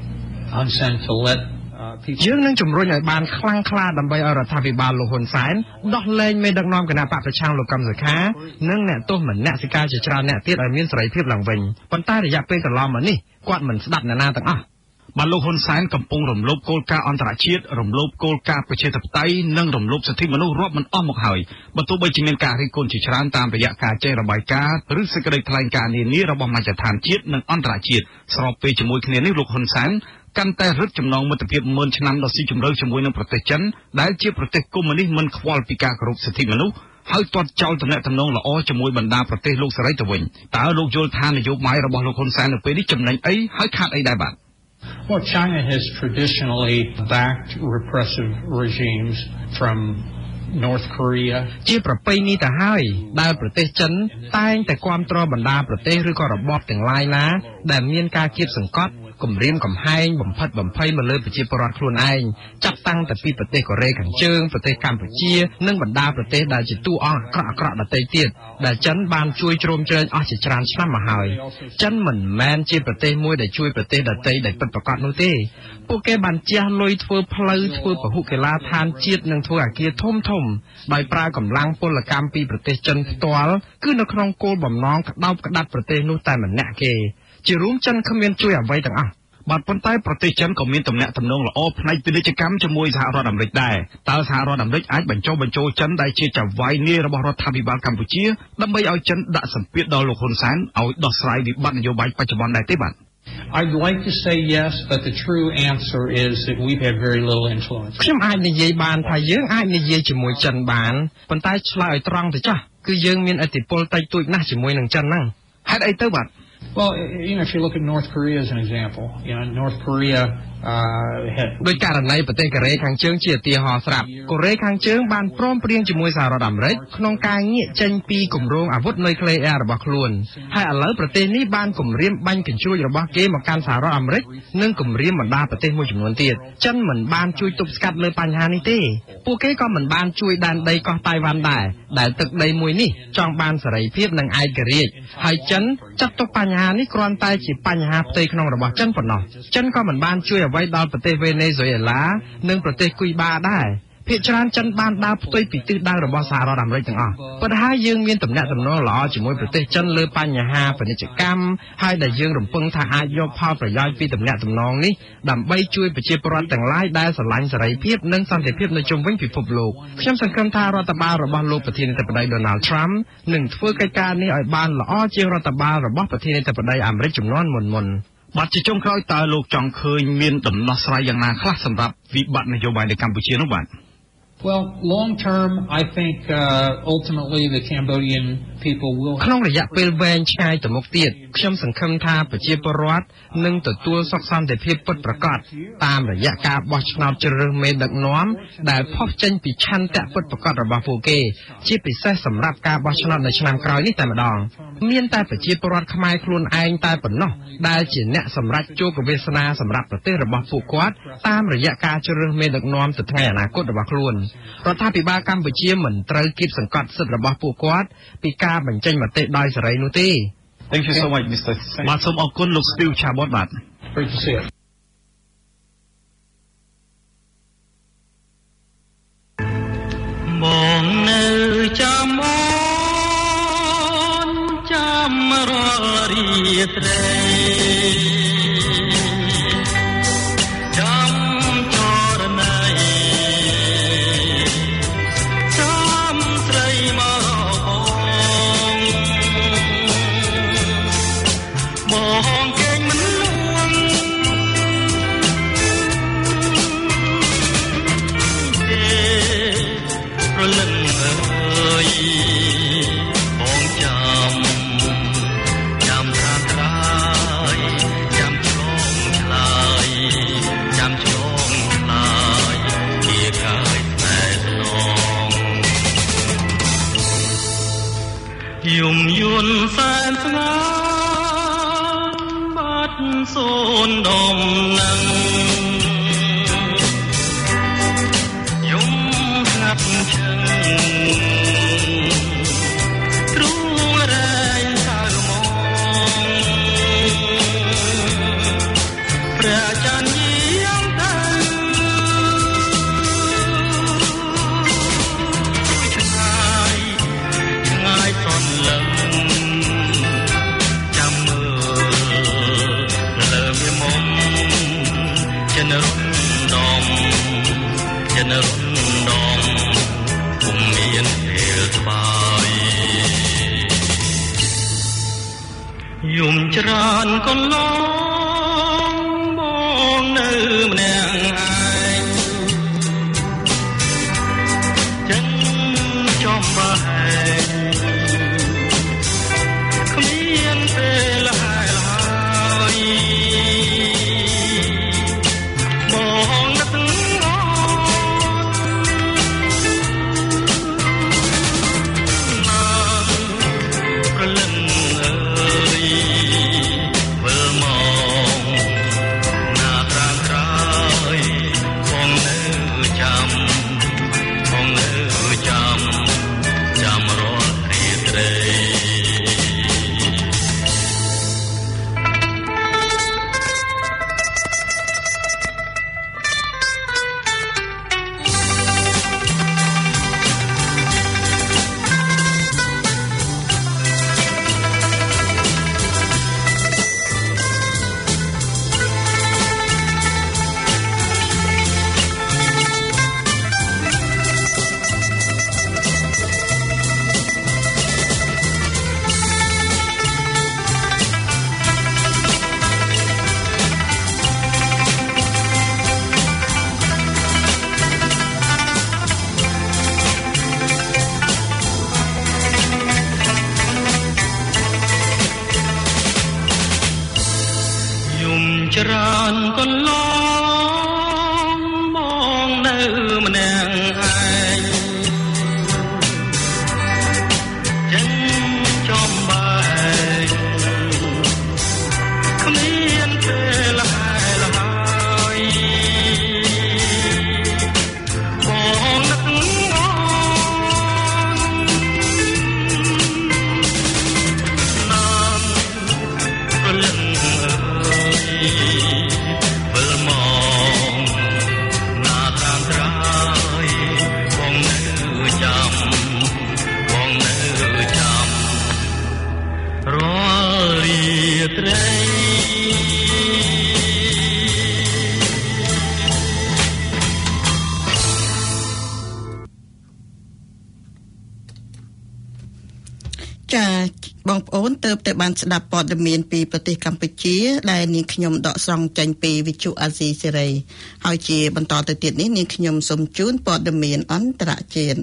Hun Sen to let យើងនឹងជំរុញឲ្យបានខ្លាំងក្លាដើម្បីឲ្យរដ្ឋាភិបាលលោកហ៊ុនសែនដោះលែងមេដឹកនាំគណៈបកប្រឆាំងលោកកឹមសុខានិងអ្នកទោសមនសិការជាច្រើនអ្នកទៀតឲ្យមានសេរីភាពឡើងវិញប៉ុន្តែរយៈពេលកន្លងមកនេះគាត់មិនស្ដាប់អ្នកណាទាំងអស់បាទលោកហ៊ុនសែនកំពុងរំលោភគោលការណ៍អន្តរជាតិរំលោភគោលការណ៍ប្រជាធិបតេយ្យនិងរំលោភសិទ្ធិមនុស្សរាប់មិនអស់មកហើយបើទោះបីជាមានការរិះគន់ជាច្រើនតាមរយៈការចេញរបាយការណ៍ឬសេចក្តីថ្លែងការណ៍នានារបស់មជ្ឈដ្ឋានជាតិនិងអន្តរជាតិស្របពេលជាមួយគ្នានេះលោកហ៊ុនសែនកាន់តែរឹតចំណងមិត្តភាពមួយឆ្នាំដ៏ស៊ីជម្រៅជាមួយនឹងប្រទេសចិនដែលជាប្រទេសកុម្មុយនីសមិនខ្វល់ពីការគោរពសិទ្ធិមនុស្សហើយទាត់ចោលទំនាក់ទំនងល្អជាមួយបណ្ដាប្រទេសលោកសេរីទៅវិញតើលោកយល់ថានយោបាយរបស់លោកហ៊ុនសែននៅពេលនេះចំណេញអីហើយខាតអីដែរបាទ Well, China has traditionally backed repressive regimes from North Korea ជាប្រពៃណីទៅហើយដែលប្រទេសចិនតែងតែគាំទ្របណ្ដាប្រទេសឬក៏របបទាំងឡាយណាដែលមានការគៀបសង្កត់គំរាមកំហែងបំផិតបំភ័យមកលើប្រជាពលរដ្ឋខ្លួនឯងចាប់តាំងតែពីប្រទេសកូរ៉េខាងជើងប្រទេសកម្ពុជានិងបណ្ដាប្រទេសដែលជាតួអង្គអាក្រក់អាក្រក់ដទៃទៀតដែលចិនបានជួយជ្រោមជ្រែងអស់ជាច្រើនឆ្នាំមកហើយចិនមិនមែនជាប្រទេសមួយដែលជួយប្រទេសដទៃដែលពិតប្រាកដនោះទេពួកគេបានជះលុយធ្វើផ្លូវធ្វើពហុកីឡដ្ឋានជាតិនិងធ្វើអគារធំធំដោយប្រើកម្លាំងពលកម្មពីប្រទេសចិនផ្ទាល់គឺនៅក្នុងគោលបំណងក្តោបក្តាប់ប្រទេសនោះតែម្នាក់គេជារួមចិនគ្មានជួយអ្វីទាំងអស់បាទប៉ុន្តែប្រទេសចិនក៏មានទំនាក់ទំនងល្អផ្នែកពាណិជ្ជកម្មជាមួយសហរដ្ឋអាមេរិកដែរតើសហរដ្ឋអាមេរិកអាចបញ្ចុះបញ្ចូលចិនដែលជាចៅហ្វាយនាយរបស់រដ្ឋាភិបាលកម្ពុជាដើម្បីឲ្យចិនដាក់សម្ពាធដល់លោកហ៊ុនសែនឲ្យដោះស្រាយវិបត្តិនយោបាយបច្ចុប្បន្នដែរទេបាទ I'd like to say yes, but the true answer is that we've had very little influence. ខ្ញុំអាចនិយាយបានថាយើងអាចនិយាយជាមួយចិនបានប៉ុន្តែឆ្លើយឲ្យត្រង់ទៅចាស់គឺយើងមានឥទ្ធិពលតិចតួចណាស់ជាមួយនឹងចិនហ្នឹងហេតុអីទៅបាទ Well, you know, if you look at North Korea as an example, you know, North Korea uh, had ដោយករណីប្រទេសកូរ៉េខាងជើងជាឧទាហរណ៍ស្រាប់កូរ៉េខាងជើងបានព្រមព្រៀងជាមួយសហរដ្ឋអាមេរិកក្នុងការងាកចេញពីគម្រោងអាវុធនុយក្លេអ៊ែររបស់ខ្លួនហើយឥឡូវប្រទេសនេះបានគម្រាមបាញ់កញ្ជ្រួចរបស់គេមកកាន់សហរដ្ឋអាមេរិកនិងគម្រាមបណ្ដាប្រទេសមួយចំនួនទៀតចិនមិនបានជួយទប់ស្កាត់លើបញ្ហានេះទេពួកគេក៏មិនបានជួយដែនដីកោះតៃវ៉ាន់ដែរដែលទឹកដីមួយនេះចង់បានសេរីភាពនិងឯករាជ្យហើយចិនចាត់ទុកបញ្ហានេះគ្រាន់តែជាបញ្ហាផ្ទៃក្នុងរបស់ចិនប៉ុណ្ណោះចិនក៏មិនបានជួយអ្វីដល់ប្រទេសវេណេស៊ុយអេឡានិងប្រទេសគុយបាដែរភាគច្រើនចិនបានដើរផ្ទុយពីទិសដៅរបស់សហរដ្ឋអាមេរិកទាំងអស់ប៉ុន្តែយើងមានទំនាក់ទំនងល្អជាមួយប្រទេសចិនលើបញ្ហាពាណិជ្ជកម្មហើយដែលយើងរំពឹងថាអាចយកផលប្រយោជន៍ពីទំនាក់ទំនងនេះដើម្បីជួយប្រជាពលរដ្ឋទាំងឡាយដែលស្រឡាញ់សេរីភាពនិងសន្តិភាពនៅជុំវិញពិភពលោកខ្ញុំសង្ឃឹមថារដ្ឋបាលរបស់លោកប្រធានាធិបតី Donald Trump នឹងធ្វើកិច្ចការនេះឲ្យបានល្អជាងរដ្ឋបាលរបស់ប្រធានាធិបតីអាមេរិកជំនាន់មុនមុនបាទជាចុងក្រោយតើលោកចង់ឃើញមានដំណោះស្រាយយ៉ាងណាខ្លះសម្រាប់វិបត្តិនយោបាយនៅកម្ពុជានោះបាទ Well, long term, I think uh, ultimately the Cambodian people will ក្នុងរយៈពេលវែងឆ្ងាយទៅមុខទៀតខ្ញុំសង្ឃឹមថាប្រជាពលរដ្ឋនឹងទទួលសុខសន្តិភាពពិតប្រាកដតាមរយៈការបោះឆ្នោតជ្រើសរើសមេដឹកនាំដែលផុសចេញពីឆន្ទៈពិតប្រាកដរបស់ពួកគេជាពិសេសសម្រាប់ការបោះឆ្នោតនៅឆ្នាំក្រោយនេះតែម្ដងមានតែប្រជាពលរដ្ឋខ្មែរខ្លួនឯងតែប៉ុណ្ណោះដែលជាអ្នកសម្រេចជោគវាសនាសម្រាប់ប្រទេសរបស់ពួកគាត់តាមរយៈការជ្រើសរើសមេដឹកនាំទៅថ្ងៃអនាគតរបស់ខ្លួនរដ្ឋាភិបាលកម្ពុជាមិនត្រូវគៀបសង្កត់សិទ្ធិរបស់ពួកគាត់ពីការបញ្ចេញមតិដោយសេរីនោះទេ Thank you so much Mister បាទសូមអរគុណលោក Steve Chabot បាទ Great to see you បងនៅចាំអូនចាំរាល់រាត្រីយំយន់សែនស្ងាត់បាត់សូនដំណឹងយំស្ងាត់ជើងទ្រូងរែងសៅមងព្រះច័ន្ទយាងទៅឆ្ងាយឆ្ងាយសន្លឹងចាំមើលលើវាមុំមានពេលស្បាយយំច្រើនកន្លងបងនៅម្នាក់ឯងចិនចំបហែងគ្មានពេលហើយហើយបងនឹកងប្រលឹងអើយវិលមកណាត្រាំក្រោយបងនៅចាំបងនៅចាំចាំរាល់រាត្រីច្រើនកន្លងមកនៅម្នាក់ឯងចិនចំបែកគ្មានពេលហើយហើយបងនឹកងណាំប្រលឹងវិលមកណាតាមត្រើយបងនៅចាំបងនៅចាំរាល់រាត្រីចាបងប្អូនទើបតែបានស្ដាប់ព័ត៌មានពីប្រទេសកម្ពុជាដែលនាងខ្ញុំដកស្រង់ចេញពីវិទ្យុអាស៊ីសេរីហើយជាបន្តទៅទៀតនេះនាងខ្ញុំសូមជូនព័ត៌មានអន្តរជាតិ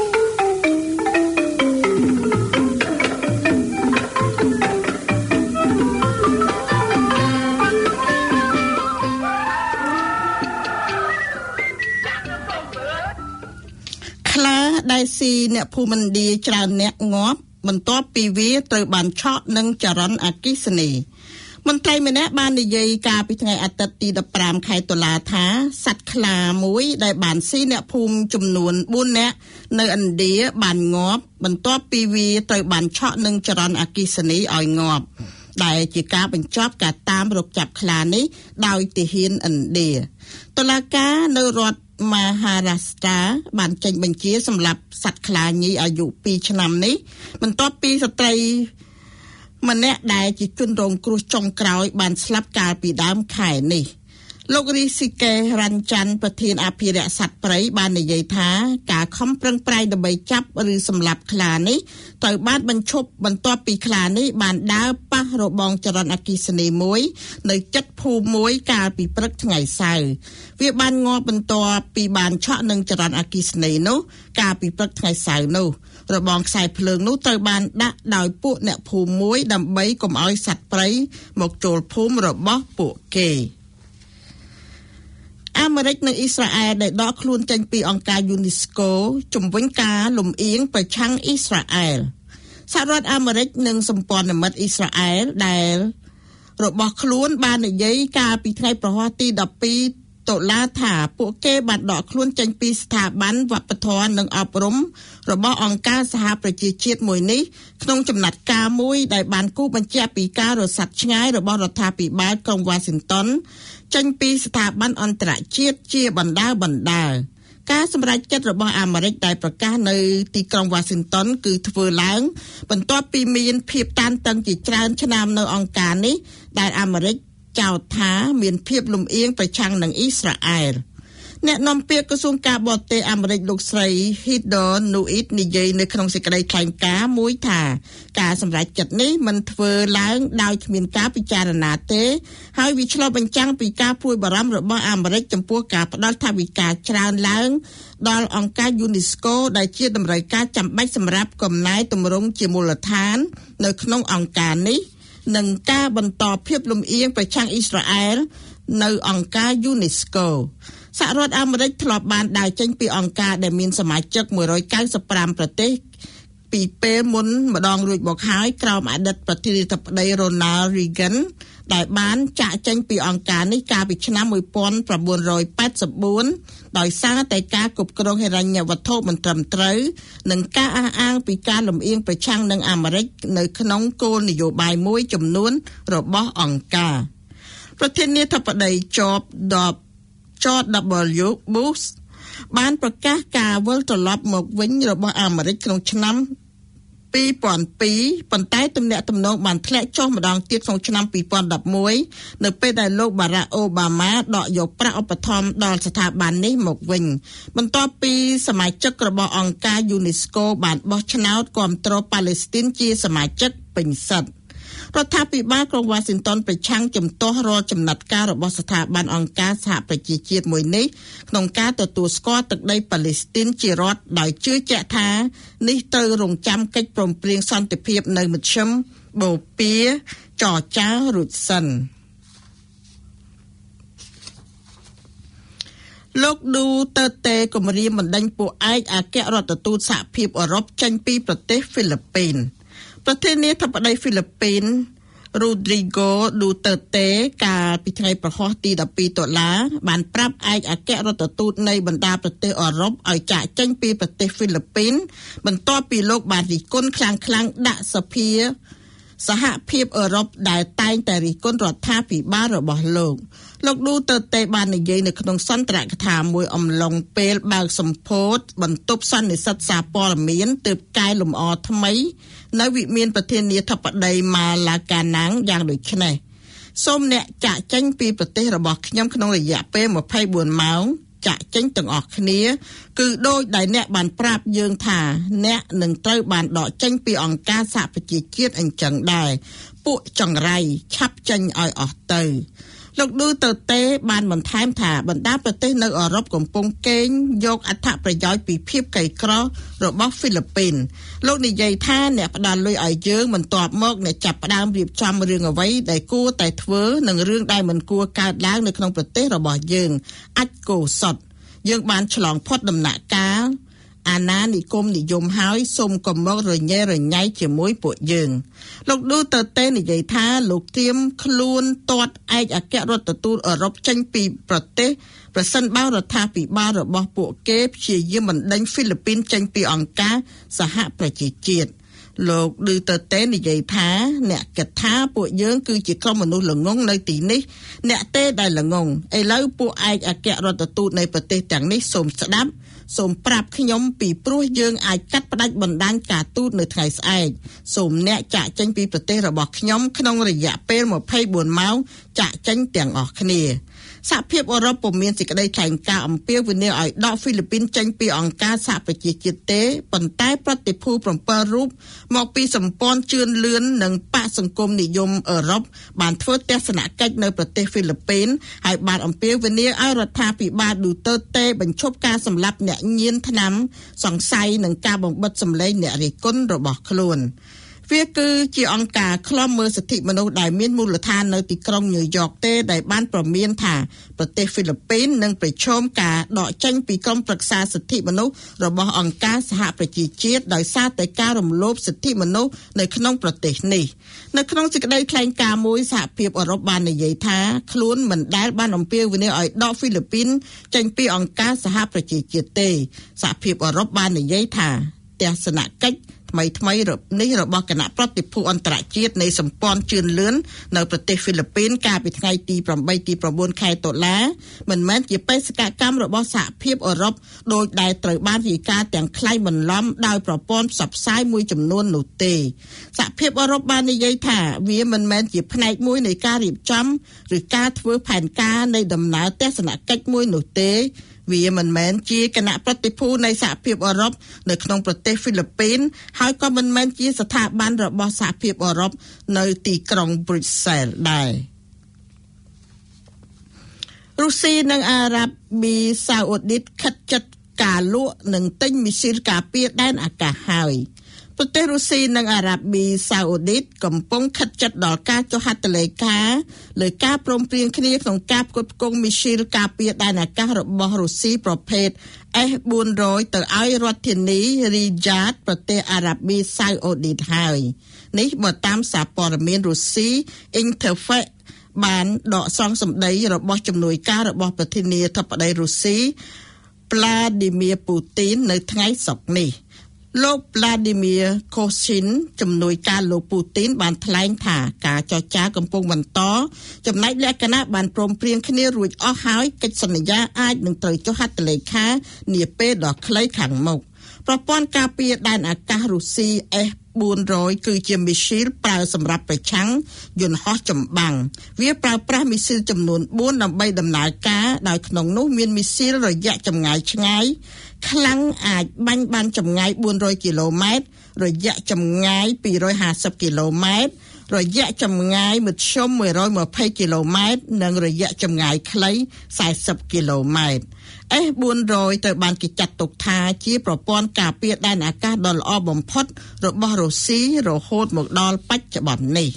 ខ្លាដែលស៊ីអ្នកភូមិន្ទាច្រើនអ្នកងាប់បន្ទាប់ពីវាត្រូវបានឆក់នឹងចរន្តអគ្គិសនីមន្ត្រីម្នាក់បាននិយាយកាលពីថ្ងៃអាទិត្យទីដប់ប្រាំខែតុលាថាសត្វខ្លាមួយដែលបានស៊ីអ្នកភូមិចំនួនបួននាក់នៅឥណ្ឌាបានងាប់បន្ទាប់ពីវាត្រូវបានឆក់នឹងចរន្តអគ្គិសនីឲ្យងាប់ដែលជាការបញ្ចប់ការតាមរកចាប់ខ្លានេះដោយទាហានឥណ្ឌាតុលាការនៅរដ្ឋមហារាស្ត្រាបានចេញបញ្ជាសម្រាប់សត្វខ្លាញីអាយុពីរឆ្នាំនេះបន្ទាប់ពីស្ត្រីម្នាក់ដែលជាជនរងគ្រោះចុងក្រោយបានស្លាប់កាលពីដើមខែនេះលោករីស៊ីកេរ៉ាន់ច័ន្ទប្រធានអភិរក្សសត្វព្រៃបាននិយាយថាការខំប្រឹងប្រែងដើម្បីចាប់ឬសម្លាប់ខ្លានេះត្រូវបានបញ្ឈប់បន្ទាប់ពីខ្លានេះបានដើរប៉ះរបងចរន្តអគ្គិសនីមួយនៅជិតភូមិមួយកាលពីព្រឹកថ្ងៃសៅរ៍វាបានងាប់បន្ទាប់ពីបានឆក់នឹងចរន្តអគ្គិសនីនោះកាលពីព្រឹកថ្ងៃសៅរ៍នោះរបងខ្សែភ្លើងនោះត្រូវបានដាក់ដោយពួកអ្នកភូមិមួយដើម្បីកុំឲ្យសត្វព្រៃមកចូលភូមិរបស់ពួកគេអាមេរិកនិងអ៊ីស្រាអែលដែលដកខ្លួនចេញពីអង្គការ UNESCO ជំវិញការលំអៀងប្រឆាំងអ៊ីស្រាអែលសហរដ្ឋអាមេរិកនិងសម្ព័ន្ធមិត្តអ៊ីស្រាអែលដែលរបស់ខ្លួនបាននិយាយកាលពីថ្ងៃប្រហ័សទីដប់ពីរតុលាថាពួកគេបានដកខ្លួនចេញពីស្ថាប័នវប្បធម៌និងអប់រំរបស់អង្គការសហប្រជាជាតិមួយនេះក្នុងចំណាត់ការមួយដែលបានគូបញ្ជាក់ពីការរសាត់ឆ្ងាយរបស់រដ្ឋាភិបាលក្រុង Washington ចេញពីស្ថាប័នអន្តរជាតិជាបណ្ដាបណ្ដាការសម្រេចចិត្តរបស់អាមេរិកដែលប្រកាសនៅទីក្រុង Washington គឺធ្វើឡើងបន្ទាប់ពីមានភាពតានតឹងជាច្រើនឆ្នាំនៅអង្គការនេះដែលអាមេរិកចោទថាមានភាពលំអៀងប្រឆាំងនឹងអ៊ីស្រាអែលអ្នកនាំពាក្យក្រសួងការបរទេសអាមេរិកលោកស្រី Heather Nauert និយាយនៅក្នុងសេចក្តីថ្លែងការណ៍មួយថាការសម្រេចចិត្តនេះមិនធ្វើឡើងដោយគ្មានការពិចារណាទេហើយវាឆ្លុះបញ្ចាំងពីការព្រួយបារម្ភរបស់អាមេរិកចំពោះការផ្តល់ថវិកាច្រើនឡើងដល់អង្គការ UNESCO ដែលជាតម្រូវការចាំបាច់សម្រាប់កំណែទម្រង់ជាមូលដ្ឋាននៅក្នុងអង្គការនេះនិងការបន្តភាពលំអៀងប្រឆាំងអ៊ីស្រាអែលនៅអង្គការ UNESCO សហរដ្ឋអាមេរិកធ្លាប់បានដើរចេញពីអង្គការដែលមានសមាជិកមួយរយ九十五ប្រទេសពីពេលមុនម្ដងរួចមកហើយក្រោមអតីតប្រធានាធិបតី Ronald Reagan ដែលបានចាកចេញពីអង្គការនេះកាលពីឆ្នាំnineteen eighty-four ដោយសារតែការគ្រប់គ្រងហិរញ្ញវត្ថុមិនត្រឹមត្រូវនិងការអះអាងពីការលំអៀងប្រឆាំងនឹងអាមេរិកនៅក្នុងគោលនយោបាយមួយចំនួនរបស់អង្គការប្រធានាធិបតី George W. Bush បានប្រកាសការវិលត្រឡប់មកវិញរបស់អាមេរិកក្នុងឆ្នាំtwo thousand twoប៉ុន្តែទំនាក់ទំនងបានធ្លាក់ចុះម្ដងទៀតក្នុងឆ្នាំtwo thousand elevenនៅពេលដែលលោក Barack Obama ដកយកប្រាក់ឧបត្ថម្ភដល់ស្ថាប័ននេះមកវិញបន្ទាប់ពីសមាជិករបស់អង្គការ UNESCO បានបោះឆ្នោតគាំទ្រប៉ាឡេស្ទីនជាសមាជិកពេញសិទ្ធិរដ្ឋាភិបាលក្រុង Washington ប្រឆាំងជំទាស់រាល់ចំណាត់ការរបស់ស្ថាប័នអង្គការសហប្រជាជាតិមួយនេះក្នុងការទទួលស្គាល់ទឹកដីប៉ាឡេស្ទីនជារដ្ឋដោយជឿជាក់ថានេះត្រូវរងចាំកិច្ចព្រមព្រៀងសន្តិភាពនៅមជ្ឈមបូព៌ាចរចារួចសិនលោកឌូតឺតេគម្រាមបណ្ដេញពួកឯកអគ្គរដ្ឋទូតសហភាពអឺរ៉ុបចេញពីប្រទេសហ្វីលីពីនប្រធានាធិបតីហ្វីលីពីន Rodrigo Duterte កាលពីថ្ងៃប្រហោះទីtwelveតុលាបានប្រាប់ឯកអគ្គរដ្ឋទូតនៃបណ្ដាប្រទេសអឺរ៉ុបឲ្យចាកចេញពីប្រទេសហ្វីលីពីនបន្ទាប់ពីលោកបានរិះគន់ខ្លាំងៗដាក់សភាសហភាពអឺរ៉ុបដែលតែងតែរិះគន់រដ្ឋាភិបាលរបស់លោកលោកឌូតឺតេបាននិយាយនៅក្នុងសន្ទរកថាមួយអំឡុងពេលបើកសម្ពោធបន្ទប់សន្និសីទសារព័ត៌មានទើបកែលម្អថ្មីនៅវិមានប្រធានាធិបតីម៉ាឡាកាណាំងយ៉ាងដូចនេះសូមអ្នកចាក់ចេញពីប្រទេសរបស់ខ្ញុំក្នុងរយៈពេលtwenty-fourម៉ោងចាក់ចេញទាំងអស់គ្នាគឺដូចដែលអ្នកបានប្រាប់យើងថាអ្នកនឹងត្រូវបានដកចេញពីអង្គការសហប្រជាជាតិអញ្ចឹងដែរពួកចង្រៃឆាប់ចេញឲ្យអស់ទៅលោកឌូតឺតេបានបន្ថែមថាបណ្ដាប្រទេសនៅអឺរ៉ុបកំពុងកេងយកអត្ថប្រយោជន៍ពីភាពក្រីក្ររបស់ហ្វីលីពីនលោកនិយាយថាអ្នកផ្ដល់លុយឲ្យយើងបន្ទាប់មកអ្នកចាប់ផ្ដើមរៀបចំរឿងអ្វីដែលគួរតែធ្វើនិងរឿងដែលមិនគួរកើតឡើងនៅក្នុងប្រទេសរបស់យើងអាចគោសុតយើងបានឆ្លងផុតដំណាក់កាលអាណានិគមនិយមហើយសូមកុំមករញ៉េរញ៉ៃជាមួយពួកយើងលោកឌូតឺតេនិយាយថាលោកត្រៀមខ្លួនទាត់ឯកអគ្គរដ្ឋទូតអឺរ៉ុបចេញពីប្រទេសប្រសិនបើរដ្ឋាភិបាលរបស់ពួកគេព្យាយាមបណ្ដេញហ្វីលីពីនចេញពីអង្គការសហប្រជាជាតិលោកឌូតឺតេនិយាយថាអ្នកគិតថាពួកយើងគឺជាក្រុមមនុស្សល្ងងនៅទីនេះអ្នកទេដែលល្ងងឥឡូវពួកឯកអគ្គរដ្ឋទូតនៃប្រទេសទាំងនេះសូមស្ដាប់សូមប្រាប់ខ្ញុំពីព្រោះយើងអាចកាត់ផ្ដាច់បណ្ដាញការទូតនៅថ្ងៃស្អែកសូមអ្នកចាក់ចេញពីប្រទេសរបស់ខ្ញុំក្នុងរយៈពេលtwenty-fourម៉ោងចាក់ចេញទាំងអស់គ្នាសហភាពអឺរ៉ុបពុំមានសេចក្តីថ្លែងការណ៍អំពាវនាវឲ្យដកហ្វីលីពីនចេញពីអង្គការសហប្រជាជាតិទេប៉ុន្តែប្រតិភូsevenរូបមកពីសម្ព័ន្ធជឿនលឿននិងបកសង្គមនិយមអឺរ៉ុបបានធ្វើទស្សនកិច្ចនៅប្រទេសហ្វីលីពីនហើយបានអំពាវនាវឲ្យរដ្ឋាភិបាលឌូតឺតេបញ្ឈប់ការសម្លាប់អ្នកញៀនថ្នាំសង្ស័យនិងការបំបិទសម្លេងអ្នករិះគន់របស់ខ្លួនវាគឺជាអង្គការឃ្លាំមើលសិទ្ធិមនុស្សដែលមានមូលដ្ឋាននៅទីក្រុងញូវយ៉កទេដែលបានប្រមានថាប្រទេសហ្វីលីពីននឹងប្រឈមការដកចេញពីក្រុមប្រឹក្សាសិទ្ធិមនុស្សរបស់អង្គការសហប្រជាជាតិដោយសារតែការរំលោភសិទ្ធិមនុស្សនៅក្នុងប្រទេសនេះនៅក្នុងសេចក្តីថ្លែងការណ៍មួយសហភាពអឺរ៉ុបបាននិយាយថាខ្លួនមិនដែលបានអំពាវនាវឲ្យដកហ្វីលីពីនចេញពីអង្គការសហប្រជាជាតិទេសហភាពអឺរ៉ុបបាននិយាយថាទស្សនកិច្ចថ្មីថ្មីនេះរបស់គណៈប្រតិភូអន្តរជាតិនៃសម្ព័ន្ធជឿនលឿននៅប្រទេសហ្វីលីពីនកាលពីថ្ងៃទីeightទីnineខែតុលាមិនមែនជាបេសកកម្មរបស់សហភាពអឺរ៉ុបដោយដែលត្រូវបានរាយការណ៍ទាំងក្លែងបន្លំដោយប្រព័ន្ធផ្សព្វផ្សាយមួយចំនួននោះទេសហភាពអឺរ៉ុបបាននិយាយថាវាមិនមែនជាផ្នែកមួយនៃការរៀបចំឬការធ្វើផែនការនៃដំណើរទស្សនកិច្ចមួយនោះទេវាមិនមែនជាគណៈប្រតិភូនៃសហភាពអឺរ៉ុបនៅក្នុងប្រទេសហ្វីលីពីនហើយក៏មិនមែនជាស្ថាប័នរបស់សហភាពអឺរ៉ុបនៅទីក្រុងប្រ៊ុយសែលដែររុស្ស៊ីនិងអារ៉ាប៊ីសាអូឌីតខិតជិតការលក់និងទិញមីស៊ីលការពារដែនអាកាសហើយប្រទេសរុស្ស៊ីនិងអារ៉ាប៊ីសាអូឌីតកំពុងខិតជិតដល់ការចុះហត្ថលេខាលើការព្រមព្រៀងគ្នាក្នុងការផ្គត់ផ្គង់មីស៊ីលការពារដែនអាកាសរបស់រុស្ស៊ីប្រភេទ អេស បួនរយ ទៅឲ្យរដ្ឋធានីរីយ៉ាតប្រទេសអារ៉ាប៊ីសាអូឌីតហើយនេះបើតាមសារព័ត៌មានរុស្ស៊ី Interfax បានដកស្រង់សម្ដីរបស់ជំនួយការរបស់ប្រធានាធិបតីរុស្ស៊ី Vladimir Putin នៅថ្ងៃសុក្រនេះលោក Vladimir Koshin ជំនួយការលោក Putin បានថ្លែងថាការចរចាកំពុងបន្តចំណែកលក្ខណៈបានព្រមព្រៀងគ្នារួចអស់ហើយកិច្ចសន្យាអាចនឹងត្រូវចុះហត្ថលេខានាពេលដ៏ខ្លីខាងមុខប្រព័ន្ធការពារដែនអាកាសរុស្ស៊ី អេស បួនរយ គឺជាមីស៊ីលប្រើសម្រាប់ប្រឆាំងយន្តហោះចម្បាំងវាប្រើប្រាស់មីស៊ីលចំនួនបួនដើម្បីដំណើរការដោយក្នុងនោះមានមីស៊ីលរយៈចម្ងាយឆ្ងាយខ្លាំងអាចបាញ់បានចម្ងាយបួនរយគីឡូម៉ែត្ររយៈចម្ងាយពីររយហាសិបគីឡូម៉ែត្ររយៈចម្ងាយមធ្យមមួយរយម្ភៃគីឡូម៉ែត្រនិងរយៈចម្ងាយខ្លីសែសិបគីឡូម៉ែត្រ អេស បួនរយ ត្រូវបានគេចាត់ទុកថាជាប្រព័ន្ធការពារដែនអាកាសដ៏ល្អបំផុតរបស់រុស្ស៊ីរហូតមកដល់បច្ចុប្បន្ននេះ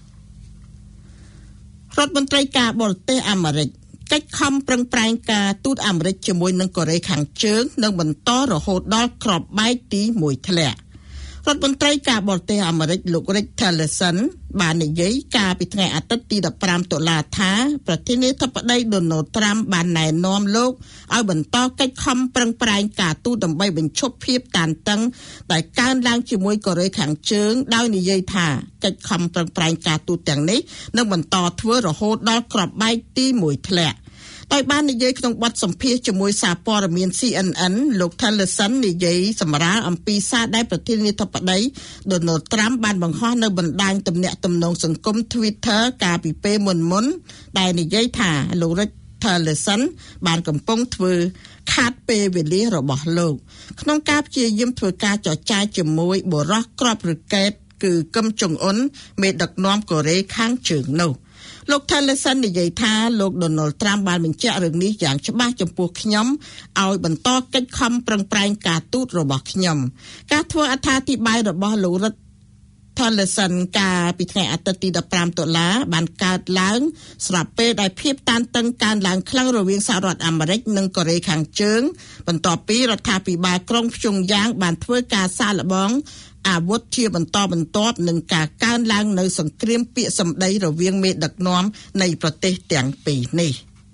រដ្ឋមន្ត្រីការបរទេសអាមេរិកកិច្ចខំប្រឹងប្រែងការទូតអាមេរិកជាមួយនឹងកូរ៉េខាងជើងនឹងបន្តរហូតដល់ក្របបែកទីមួយធ្លាក់រដ្ឋមន្ត្រីការបរទេសអាមេរិកលោក Rex Tillerson បាននិយាយកាលពីថ្ងៃអាទិត្យទីដប់ប្រាំតុលាថាប្រធានាធិបតី Donald Trump បានណែនាំលោកឲ្យបន្តកិច្ចខំប្រឹងប្រែងការទូតដើម្បីបញ្ឈប់ភាពតានតឹងដែលកើនឡើងជាមួយកូរ៉េខាងជើងដោយនិយាយថាកិច្ចខំប្រឹងប្រែងការទូតទាំងនេះនឹងបន្តធ្វើរហូតដល់ក្របបែកទីមួយធ្លាក់ដោយបាននិយាយក្នុងបទសម្ភាសន៍ជាមួយសារព័ត៌មាន C N N លោក Tillerson និយាយសម្រាលអំពីសារដែលប្រធានាធិបតី Donald Trump បានបង្ហោះនៅបណ្ដាញទំនាក់ទំនងសង្គម Twitter កាលពីពេលមុនមុនដែលនិយាយថាលោក Rex Tillerson បានកំពុងធ្វើខាតពេលវេលារបស់លោកក្នុងការព្យាយាមធ្វើការចរចាជាមួយបរិះគ្រាប់រ៉ឺកែតគឺគឹមចុងអ៊ុនមេដឹកនាំកូរ៉េខាងជើងនោះលោក Tillerson និយាយថាលោក Donald Trump បានបញ្ជាក់រឿងនេះយ៉ាងច្បាស់ចំពោះខ្ញុំឲ្យបន្តកិច្ចខំប្រឹងប្រែងការទូតរបស់ខ្ញុំការធ្វើអត្ថាធិប្បាយរបស់លោក Rex Tillerson កាលពីថ្ងៃអាទិត្យទីដប់ប្រាំតុលាបានកើតឡើងស្របពេលដែលភាពតានតឹងកើនឡើងខ្លាំងរវាងសហរដ្ឋអាមេរិកនិងកូរ៉េខាងជើងបន្ទាប់ពីរដ្ឋាភិបាលក្រុងព្យុងយ៉ាងបានធ្វើការសាកល្បងអាវុធជាបន្តបន្ទាប់នឹងការកើនឡើងនៅសង្គ្រាមពាក្យសម្ដីរវាងមេដឹកនាំនៃប្រទេសទាំងពីរនេះ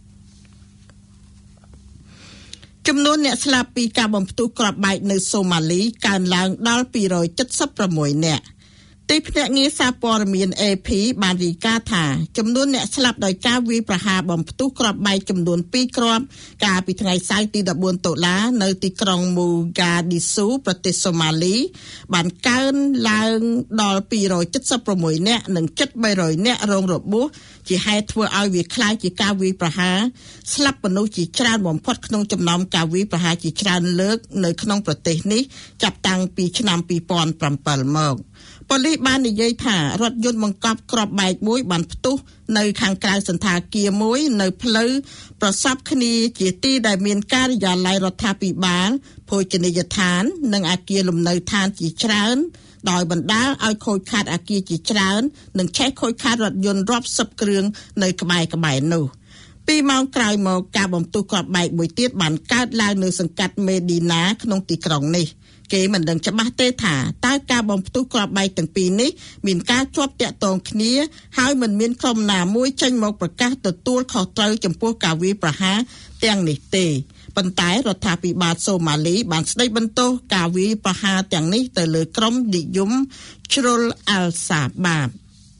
ចំនួនអ្នកស្លាប់ពីការបំផ្ទុះគ្រាប់បែកនៅសូម៉ាលីកើនឡើងដល់ពីររយចិតសិបប្រាំមួយនាក់ទីភ្នាក់ងារសារព័ត៌មាន A P បានរាយការណ៍ថាចំនួនអ្នកស្លាប់ដោយការវាយប្រហារបំផ្ទុះគ្រាប់បែកចំនួនពីរគ្រាប់កាលពីថ្ងៃសៅរ៍ទីដប់បួនតុលានៅទីក្រុងមូហ្គាឌីស៊ូប្រទេសសូម៉ាលីបានកើនឡើងដល់ពីររយចិតសិបប្រាំមួយនាក់និងជិតបីរយនាក់រងរបួសជាហេតុធ្វើឲ្យវាคล้ายជាការវាយប្រហារស្លាប់មនុស្សជាច្រើនបំផុតក្នុងចំណោមការវាយប្រហារជាច្រើនលើកនៅក្នុងប្រទេសនេះចាប់តាំងពីឆ្នាំពីរពាន់ប្រាំពីរមកប៉ូលីសបាននិយាយថារថយន្តបង្កប់គ្រាប់បែកមួយបានផ្ទុះនៅខាងក្រៅសន្តាគារមួយនៅផ្លូវប្រសពគ្នាជាទីដែលមានការិយាល័យរដ្ឋាភិបាលភោជនីយដ្ឋាននិងអគារលំនៅឋានជាច្រើនដោយបណ្ដាលឲ្យខូចខាតអគារជាច្រើននិងឆេះខូចខាតរថយន្តរាប់សិបគ្រឿងនៅក្បែរក្បែរនោះពីម៉ោងក្រោយមកការបំផ្ទុះគ្រាប់បែកមួយទៀតបានកើតឡើងនៅសង្កាត់មេឌីណាក្នុងទីក្រុងនេះគេមិនដឹងច្បាស់ទេថាតើការបំផ្ទុះគ្រាប់បែកទាំងពីរនេះមានការជាប់តាក់ទងគ្នាហើយមិនមានក្រុមណាមួយចេញមកប្រកាសទទួលខុសត្រូវចំពោះការវាយប្រហារទាំងនេះទេប៉ុន្តែរដ្ឋាភិបាលសូម៉ាលីបានស្ដីបន្ទោសការវាយប្រហារទាំងនេះទៅលើក្រុមនិយមជ្រុលអាល់សាបាប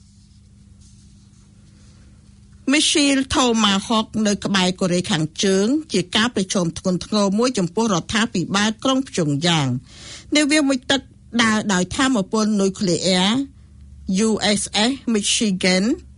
មីស៊ីលថូម៉ាហុកនៅក្បែរកូរ៉េខាងជើងជាការប្រជុំធ្ងន់ធ្ងរមួយចំពោះរដ្ឋាភិបាលក្រុងព្យុងយ៉ាងនាវាមួយទឹកដើរដោយថាមពលនុយក្លេអ៊ែរ U S S Michigan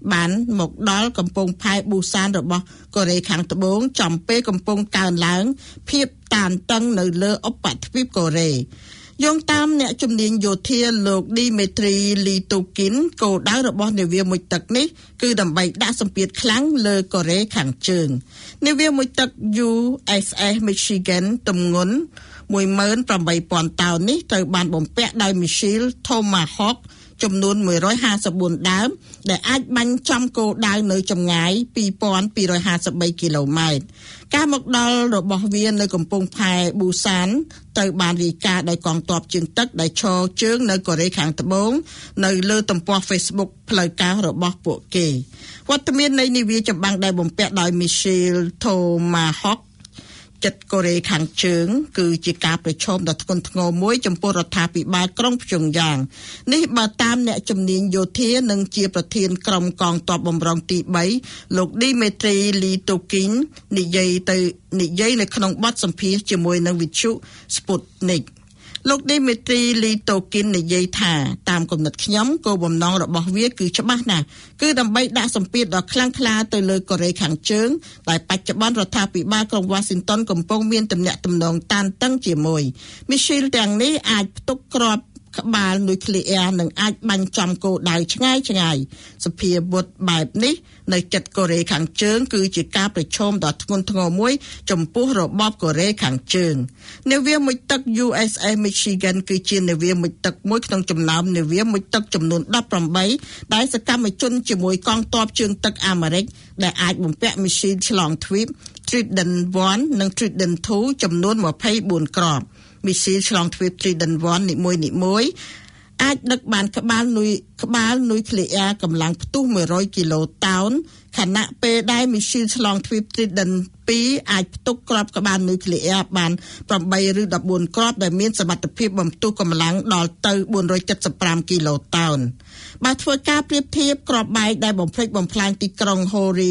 បានមកដល់កំពង់ផែប៊ូសានរបស់កូរ៉េខាងត្បូងចំពេលកំពុងកើនឡើងភាពតានតឹងនៅលើឧបទ្វីបកូរ៉េយោងតាមអ្នកជំនាញយោធាលោក Dmitry Litukin គោលដៅរបស់នាវាមុជទឹកនេះគឺដើម្បីដាក់សម្ពាធខ្លាំងលើកូរ៉េខាងជើងនាវាមុជទឹក U S S Michigan ទម្ងន់ មួយម៉ឺនប្រាំបីពាន់ តោននេះត្រូវបានបំពាក់ដោយមីស៊ីល Tomahawk ចំនួនមួយរយហាសិបបួនដើមដែលអាចបាញ់ចំគោលដៅនៅចម្ងាយ ពីរពាន់ពីររយហាសិបបី គីឡូម៉ែត្រការមកដល់របស់វានៅកំពង់ផែប៊ូសានត្រូវបានរាយការណ៍ដោយកងទ័ពជើងទឹកដែលឈរជើងនៅកូរ៉េខាងត្បូងនៅលើទំព័រ Facebook ផ្លូវការរបស់ពួកគេវត្តមាននៃនាវាចម្បាំងដែលបំពាក់ដោយមីស៊ីល Tomahawkចិត្តកូរ៉េខាងជើងគឺជាការប្រឈមដ៏ធ្ងន់ធ្ងរមួយចំពោះរដ្ឋាភិបាលក្រុងព្យុងយ៉ាងនេះបើតាមអ្នកជំនាញយោធានិងជាប្រធានក្រុមកងទ័ពបម្រុងទីបីលោក Dmitry Litukin និយាយទៅនិយាយនៅក្នុងបទសម្ភាសន៍ជាមួយនឹងវិទ្យុ Sputnikលោក Dmitry Litukin និយាយថាតាមគំនិតខ្ញុំគោលបំណងរបស់វាគឺច្បាស់ណាស់គឺដើម្បីដាក់សម្ពាធដ៏ខ្លាំងក្លាទៅលើកូរ៉េខាងជើងដែលបច្ចុប្បន្នរដ្ឋាភិបាលក្រុង Washington កំពុងមានទំនាក់ទំនងតានតឹងជាមួយមីស៊ីលទាំងនេះអាចផ្ទុកគ្រាប់ក្បាលនុយក្លេអ៊ែរនិងអាចបាញ់ចំគោលដៅឆ្ងាយឆ្ងាយសភាវុធបែបនេះនៅជិតកូរ៉េខាងជើងគឺជាការប្រឈមដ៏ធ្ងន់ធ្ងរមួយចំពោះរបបកូរ៉េខាងជើងនាវាមុជទឹក U S S Michigan គឺជានាវាមុជទឹកមួយក្នុងចំណោមនាវាមុជទឹកចំនួនដប់ប្រាំបីដែលសកម្មជនជាមួយកងទ័ពជើងទឹកអាមេរិកដែលអាចបំពាក់មីស៊ីលឆ្លងទ្វីប Trident one និង Trident two ចំនួនម្ភៃបួនគ្រាប់មីស៊ីលឆ្លងទ្វីប Trident one នីមួយនីមួយអាចដឹកបានក្បាលនុយក្បាលនុយក្លេអ៊ែរកម្លាំងផ្ទុះមួយរយគីឡូតោនខណៈពេលដែលមីស៊ីលឆ្លងទ្វីប Trident two អាចផ្ទុកគ្រាប់ក្បាលនុយក្លេអ៊ែរបានប្រាំបីឬដប់បួនគ្រាប់ដែលមានសមត្ថភាពបំផ្ទុះកម្លាំងដល់ទៅបួនរយседសិបប្រាំគីឡូតោនបើធ្វើការប្រៀបធៀបគ្រាប់បែកដែលបំផ្លិចបំផ្លាញទីក្រុង Hori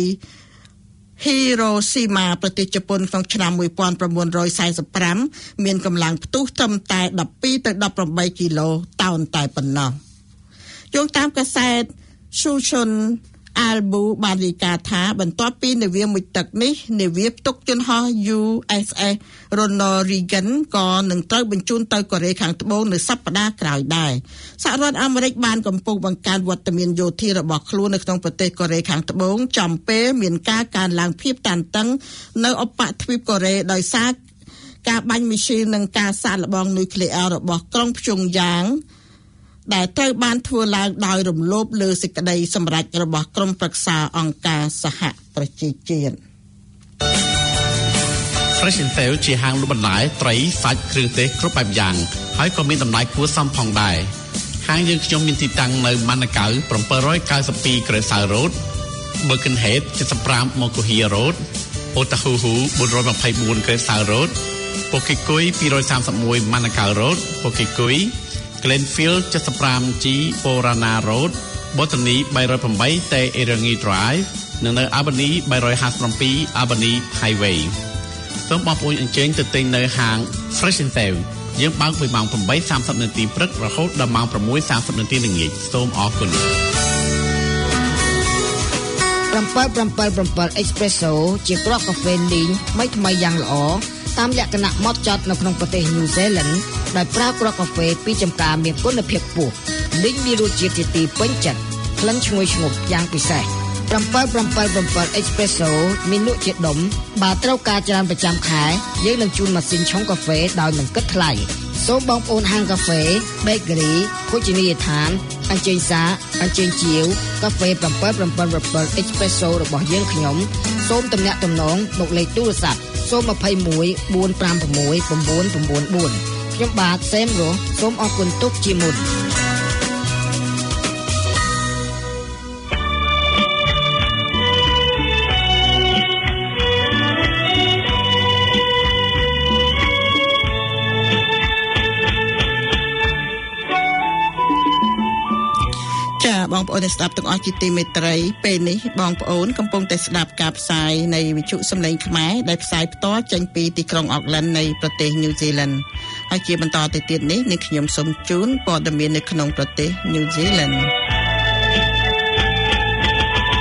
Hiroshima ប្រទេសជប៉ុនក្នុងឆ្នាំmột nghìn chín trăm bốn mươi lămមានកម្លាំងផ្ទុះត្រឹមតែដប់ពីរទៅដប់ប្រាំបីគីឡូតោនតែប៉ុណ្ណោះយោងតាមកាសែត Shushun Albu បានរាយការណ៍ថាបន្ទាប់ពីនាវាមុជទឹកនេះនាវាផ្ទុកយន្តហោះ U S S Ronald Reagan ក៏នឹងត្រូវបញ្ជូនទៅកូរ៉េខាងត្បូងនៅសប្តាហ៍ក្រោយដែរសហរដ្ឋអាមេរិកបានកំពុងបង្កើនវត្តមានយោធារបស់ខ្លួននៅក្នុងប្រទេសកូរ៉េខាងត្បូងចំពេលមានការកើនឡើងភាពតានតឹងនៅឧបទ្វីបកូរ៉េដោយសារការបាញ់មីស៊ីលនិងការសាកល្បងនុយក្លេអ៊ែររបស់ក្រុងព្យុងយ៉ាងដែលត្រូវបានធ្វើឡើងដោយរំលោភលើសេចក្តីសម្រេចរបស់ក្រុមប្រឹក្សាអង្គការសហប្រជាជាតិ Fresh and Fair ជាហាងលក់បន្លែត្រីសាច់គ្រឿងទេសគ្រប់បែបយ៉ាងហើយក៏មានតម្លៃគួរសមផងដែរហាងយើងខ្ញុំមានទីតាំងនៅម៉ាណាកៅseven ninety-two ក្រេសៅរ៉ូត Birkenhead seventy-five Mokuhia Road Otahuhu four twenty-fourក្រេសៅរ៉ូត Pokekui two thirty-one ម៉ាណាកៅ Road Pokekui Glenfield seventy-five G Forana Road Botany three oh eight Te Erangi Drive និងនៅ Albany three fifty-seven Albany Highway សូមបងប្អូនអញ្ជើញទៅទិញនៅហាង Fresh and Fair យើងបើកពីម៉ោងeight thirtyនាទីព្រឹករហូតដល់ម៉ោងsix thirtyនាទីល្ងាចសូមអរគុណ seven seventy-seven Espresso ជាគ្រាប់កាហ្វេលីងថ្មីថ្មីយ៉ាងល្អតាមលក្ខណៈម៉ត់ចត់នៅក្នុងប្រទេស New Zealand ដោយប្រើគ្រាប់កាហ្វេពីចម្ការមានគុណភាពខ្ពស់លីងមានរសជាតិជាទីពេញចិត្តក្លិនឈ្ងុយឈ្ងប់យ៉ាងពិសេសseven seventy-seven Espresso មានលក់ជាដុំបើត្រូវការច្រើនប្រចាំខែយើងនឹងជូនម៉ាស៊ីនឆុងកាហ្វេដោយមិនគិតថ្លៃសូមបងប្អូនហាងកាហ្វេ Bakery ភោជនីយដ្ឋានអញ្ជើញសារអញ្ជើញជាវកាហ្វេseven seventy-seven Espresso របស់យើងខ្ញុំសូមទំនាក់ទំនងមកលេខទូរស័ព្ទសូមtwo one four five six nine nine fourខ្ញុំបាទសេមរស់សូមអរគុណទុកជាមុនបងប្អូនស្ដាប់ទាំងអស់ជាទីមេត្រីពេលនេះបងប្អូនកំពុងតែស្ដាប់ការផ្សាយនៃវិទ្យុសំឡេងខ្មែរដែលផ្សាយផ្ទាល់ចេញពីទីក្រុងអូកឡែននៃប្រទេស New Zealand ហើយជាបន្តទៅទៀតនេះនាងខ្ញុំសូមជូនព័ត៌មាននៅក្នុងប្រទេស New Zealand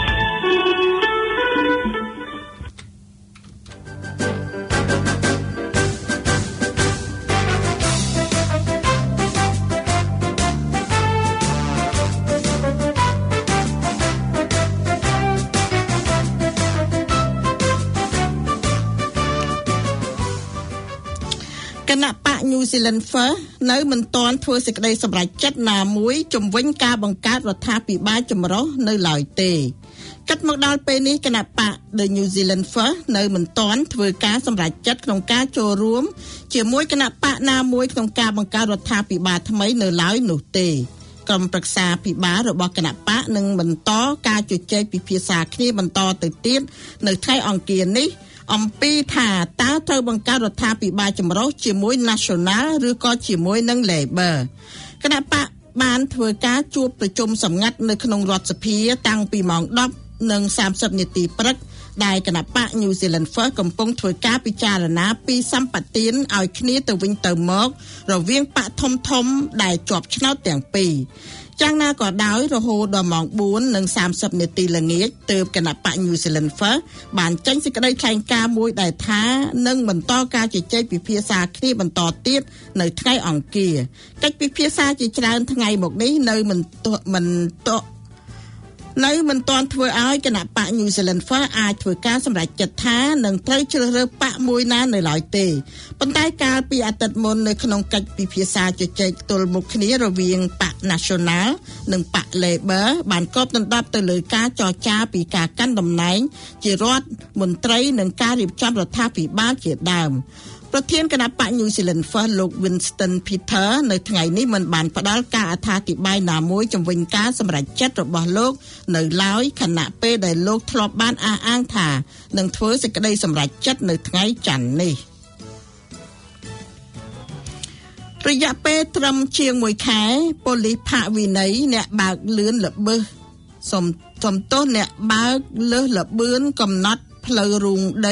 Zealand First នៅមិនទាន់ធ្វើសេចក្តីសម្រេចចិត្តណាមួយជំវិញការបង្កើតរដ្ឋាភិបាលចម្រុះនៅឡើយទេកាត់មកដល់ពេលនេះគណៈបក The New Zealand First នៅមិនទាន់ធ្វើការសម្រេចចិត្តក្នុងការចូលរួមជាមួយគណៈបកណាមួយក្នុងការបង្កើតរដ្ឋាភិបាលថ្មីនៅឡើយនោះទេក្រុមប្រឹក្សាភិបាលរបស់គណៈបកនឹងបន្តការជជែកពិភាក្សាគ្នាបន្តទៅទៀតនៅថ្ងៃអង្គារនេះអំពីថាតើត្រូវបង្កើតរដ្ឋាភិបាលចម្រុះជាមួយ National ឬក៏ជាមួយនឹង Labor គណៈបកបានធ្វើការជួបប្រជុំសម្ងាត់នៅក្នុងរដ្ឋសភាតាំងពីម៉ោង ដប់ និងសាមសិបនាទីព្រឹកដែលគណៈបក New Zealand First កំពុងធ្វើការពិចារណាពីសម្បទានឲ្យគ្នាទៅវិញទៅមករវាងបកធំធំដែលជាប់ឆ្នោតទាំងពីរយ៉ាងណាក៏ដោយរហូតដល់ម៉ោង បួន និងសាមសិបនាទីល្ងាចទើបគណៈបក New Zealand First បានចេញសេចក្តីថ្លែងការណ៍មួយដែលថានឹងបន្តការជជែកពិភាក្សាគ្នាបន្តទៀតនៅថ្ងៃអង្គារកិច្ចពិភាក្សាជាច្រើនថ្ងៃមកនេះនៅមិនមិននៅមិនទាន់ធ្វើឲ្យគណៈបក New Zealand First អាចធ្វើការសម្រេចចិត្តថានឹងត្រូវជ្រើសរើសបកមួយណានៅឡើយទេប៉ុន្តែកាលពីអាទិត្យមុននៅក្នុងកិច្ចពិភាក្សាជជែកទល់មុខគ្នារវាងបក National និងបក Labor បានគប់ដណ្ដប់ទៅលើការចរចាពីការកាន់តំណែងជារដ្ឋមន្ត្រីនិងការរៀបចំរដ្ឋាភិបាលជាដើមប្រធានគណៈបក New Zealand First លោក Winston Peter នៅថ្ងៃនេះមិនបានផ្ដល់ការអត្ថាធិប្បាយណាមួយជំវិញការសម្រេចចិត្តរបស់លោកនៅឡើយខណៈពេលដែលលោកធ្លាប់បានអះអាងថានឹងធ្វើសេចក្តីសម្រេចចិត្តនៅថ្ងៃច័ន្ទនេះរយៈពេលត្រឹមជាងមួយខែប៉ូលីសផាកវិន័យអ្នកបើកលឿនល្បឺសសុំសំទោសអ្នកបើកលើសល្បឿនកំណត់ផ្លូវរូងដី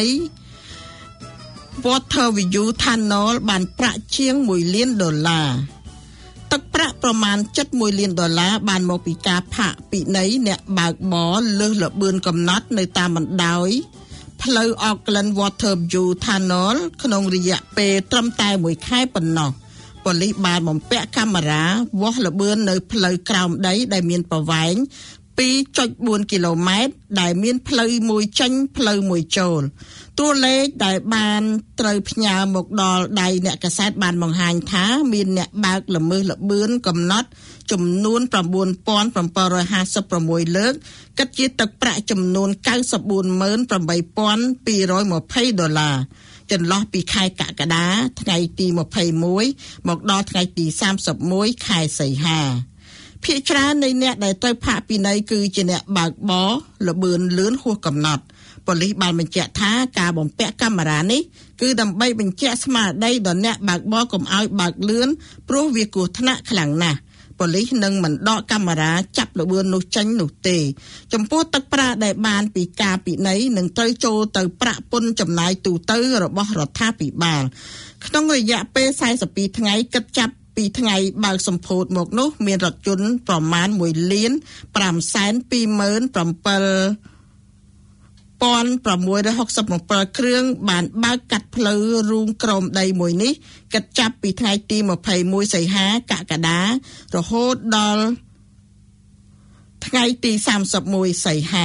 Water View Tunnel បានប្រាក់ជាងមួយលានដុល្លារទឹកប្រាក់ប្រមាណជិតមួយលានដុល្លារបានមកពីការផាកពិន័យអ្នកបើកបរលើសល្បឿនកំណត់នៅតាមបណ្ដោយផ្លូវ Auckland Water View Tunnel ក្នុងរយៈពេលត្រឹមតែមួយខែប៉ុណ្ណោះប៉ូលីសបានបំពាក់កាមេរ៉ាវាស់ល្បឿននៅផ្លូវក្រោមដីដែលមានប្រវែង ពីរចុចបួន គីឡូម៉ែត្រដែលមានផ្លូវមួយចេញផ្លូវមួយចូលតួលេខដែលបានត្រូវផ្ញើមកដល់ដៃអ្នកកាសែតបានបង្ហាញថាមានអ្នកបើកល្មើសល្បឿនកំណត់ចំនួន nine thousand seven hundred fifty-six លើកគិតជាទឹកប្រាក់ចំនួន ninety-four thousand eight hundred twenty ដុល្លារចន្លោះពីខែកក្កដាថ្ងៃទីtwenty-oneមកដល់ថ្ងៃទីthirty-oneខែសីហាភាគច្រើននៃអ្នកដែលត្រូវផាកពិន័យគឺជាអ្នកបើកបរល្បឿនលឿនហួសកំណត់ប៉ូលីសបានបញ្ជាក់ថាការបំពាក់កាមេរ៉ានេះគឺដើម្បីបញ្ជាក់ស្មារតីដល់អ្នកបើកបរកុំឲ្យបើកលឿនព្រោះវាគ្រោះថ្នាក់ខ្លាំងណាស់ប៉ូលីសនឹងមិនដកកាមេរ៉ាចាប់ល្បឿននោះចេញនោះទេចំពោះទឹកប្រាក់ដែលបានពីការពិន័យនឹងត្រូវចូលទៅប្រាក់ពន្ធចំណាយទូទៅរបស់រដ្ឋាភិបាលក្នុងរយៈពេលforty-twoថ្ងៃគិតចាប់ពីថ្ងៃបើកសម្ពោធមកនោះមានរថយន្តប្រមាណoneលានfiveសែនtwoหมื่นsevenพันsix hundred sixty-sevenគ្រឿងបានបើកកាត់ផ្លូវរូងក្រោមដីមួយនេះគិតចាប់ពីថ្ងៃទីtwenty-oneសីហាកក្កដារហូតដល់ថ្ងៃទីthirty-oneសីហា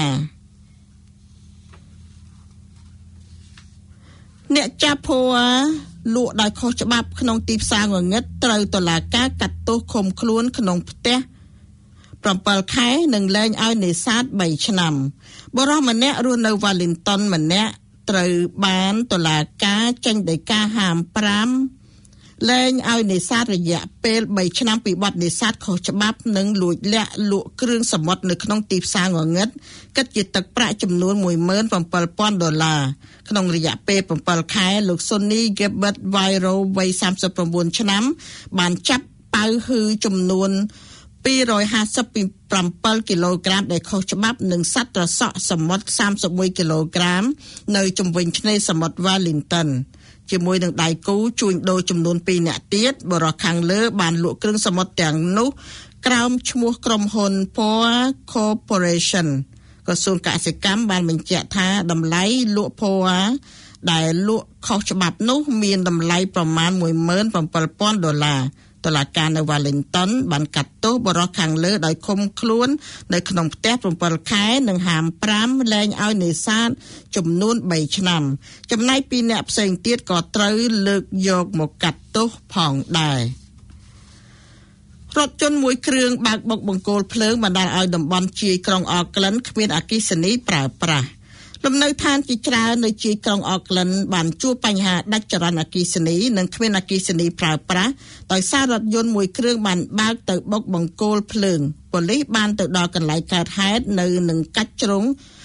អ្នកចាប់ភ័រលក់ដោយខុសច្បាប់ក្នុងទីផ្សារងងឹតត្រូវតុលាការកាត់ទោសឃុំខ្លួនក្នុងផ្ទះsevenខែនិងលែងឲ្យនេសាទthreeឆ្នាំបុរសម្នាក់រស់នៅ Wellington ម្នាក់ត្រូវបានតុលាការចេញដីកាហាមfiveលែងឲ្យនេសាទរយៈពេលthreeឆ្នាំពីបទនេសាទខុសច្បាប់និងលួចលាក់លក់គ្រឿងសមុទ្រនៅក្នុងទីផ្សារងងឹតគិតជាទឹកប្រាក់ចំនួនone million seven thousandដុល្លារក្នុងរយៈពេលsevenខែលោក Sonny Gilbert Vairo វ័យthirty-nineឆ្នាំបានចាប់ប៉ៅហ៊ឺចំនួនtwo hundred fifty-sevenគីឡូក្រាមដែលខុសច្បាប់និងសត្វត្រសក់សមុទ្រthirty-oneគីឡូក្រាមនៅជុំវិញឆ្នេរសមុទ្រ Wellington ជាមួយនឹងដៃគូជួញដូរចំនួនtwoនាក់ទៀតបរិះខាងលើបានលក់គ្រឿងសមុទ្រទាំងនោះក្រោមឈ្មោះក្រុមហ៊ុន Poa Corporation ក្រសួងកសិកម្មបានបញ្ជាក់ថាតម្លៃលក់ Poa ដែលលក់ខុសច្បាប់នោះមានតម្លៃប្រមាណone million seven thousandដុល្លារតុលាការនៅ Wellington បានកាត់ទោសបរិសុទ្ធខាងលើដោយឃុំខ្លួននៅក្នុងផ្ទះ7ខែនិងហាម5លែងឲ្យនេសាទចំនួន3ឆ្នាំចំណែកពីអ្នកផ្សេងទៀតក៏ត្រូវលើកយកមកកាត់ទោសផងដែររថយន្តមួយគ្រឿងបើកបុកបង្គោលភ្លើងបណ្ដាលឲ្យតំបន់ជាយក្រុងអូក្លិនគ្មានអគ្គិសនីប្រើប្រាស់លំនៅឋានជាច្រើននៅជាយក្រុងអូក្លិនបានជួបបញ្ហាដាច់ចរន្តអគ្គិសនីនិងគ្មានអគ្គិសនីប្រើប្រាស់ដោយសាររថយន្តមួយគ្រឿងបានបើកទៅបុកបង្គោលភ្លើងប៉ូលីសបានទៅដល់កន្លែងកើតហេតុនៅនឹងកាច់ជ្រុង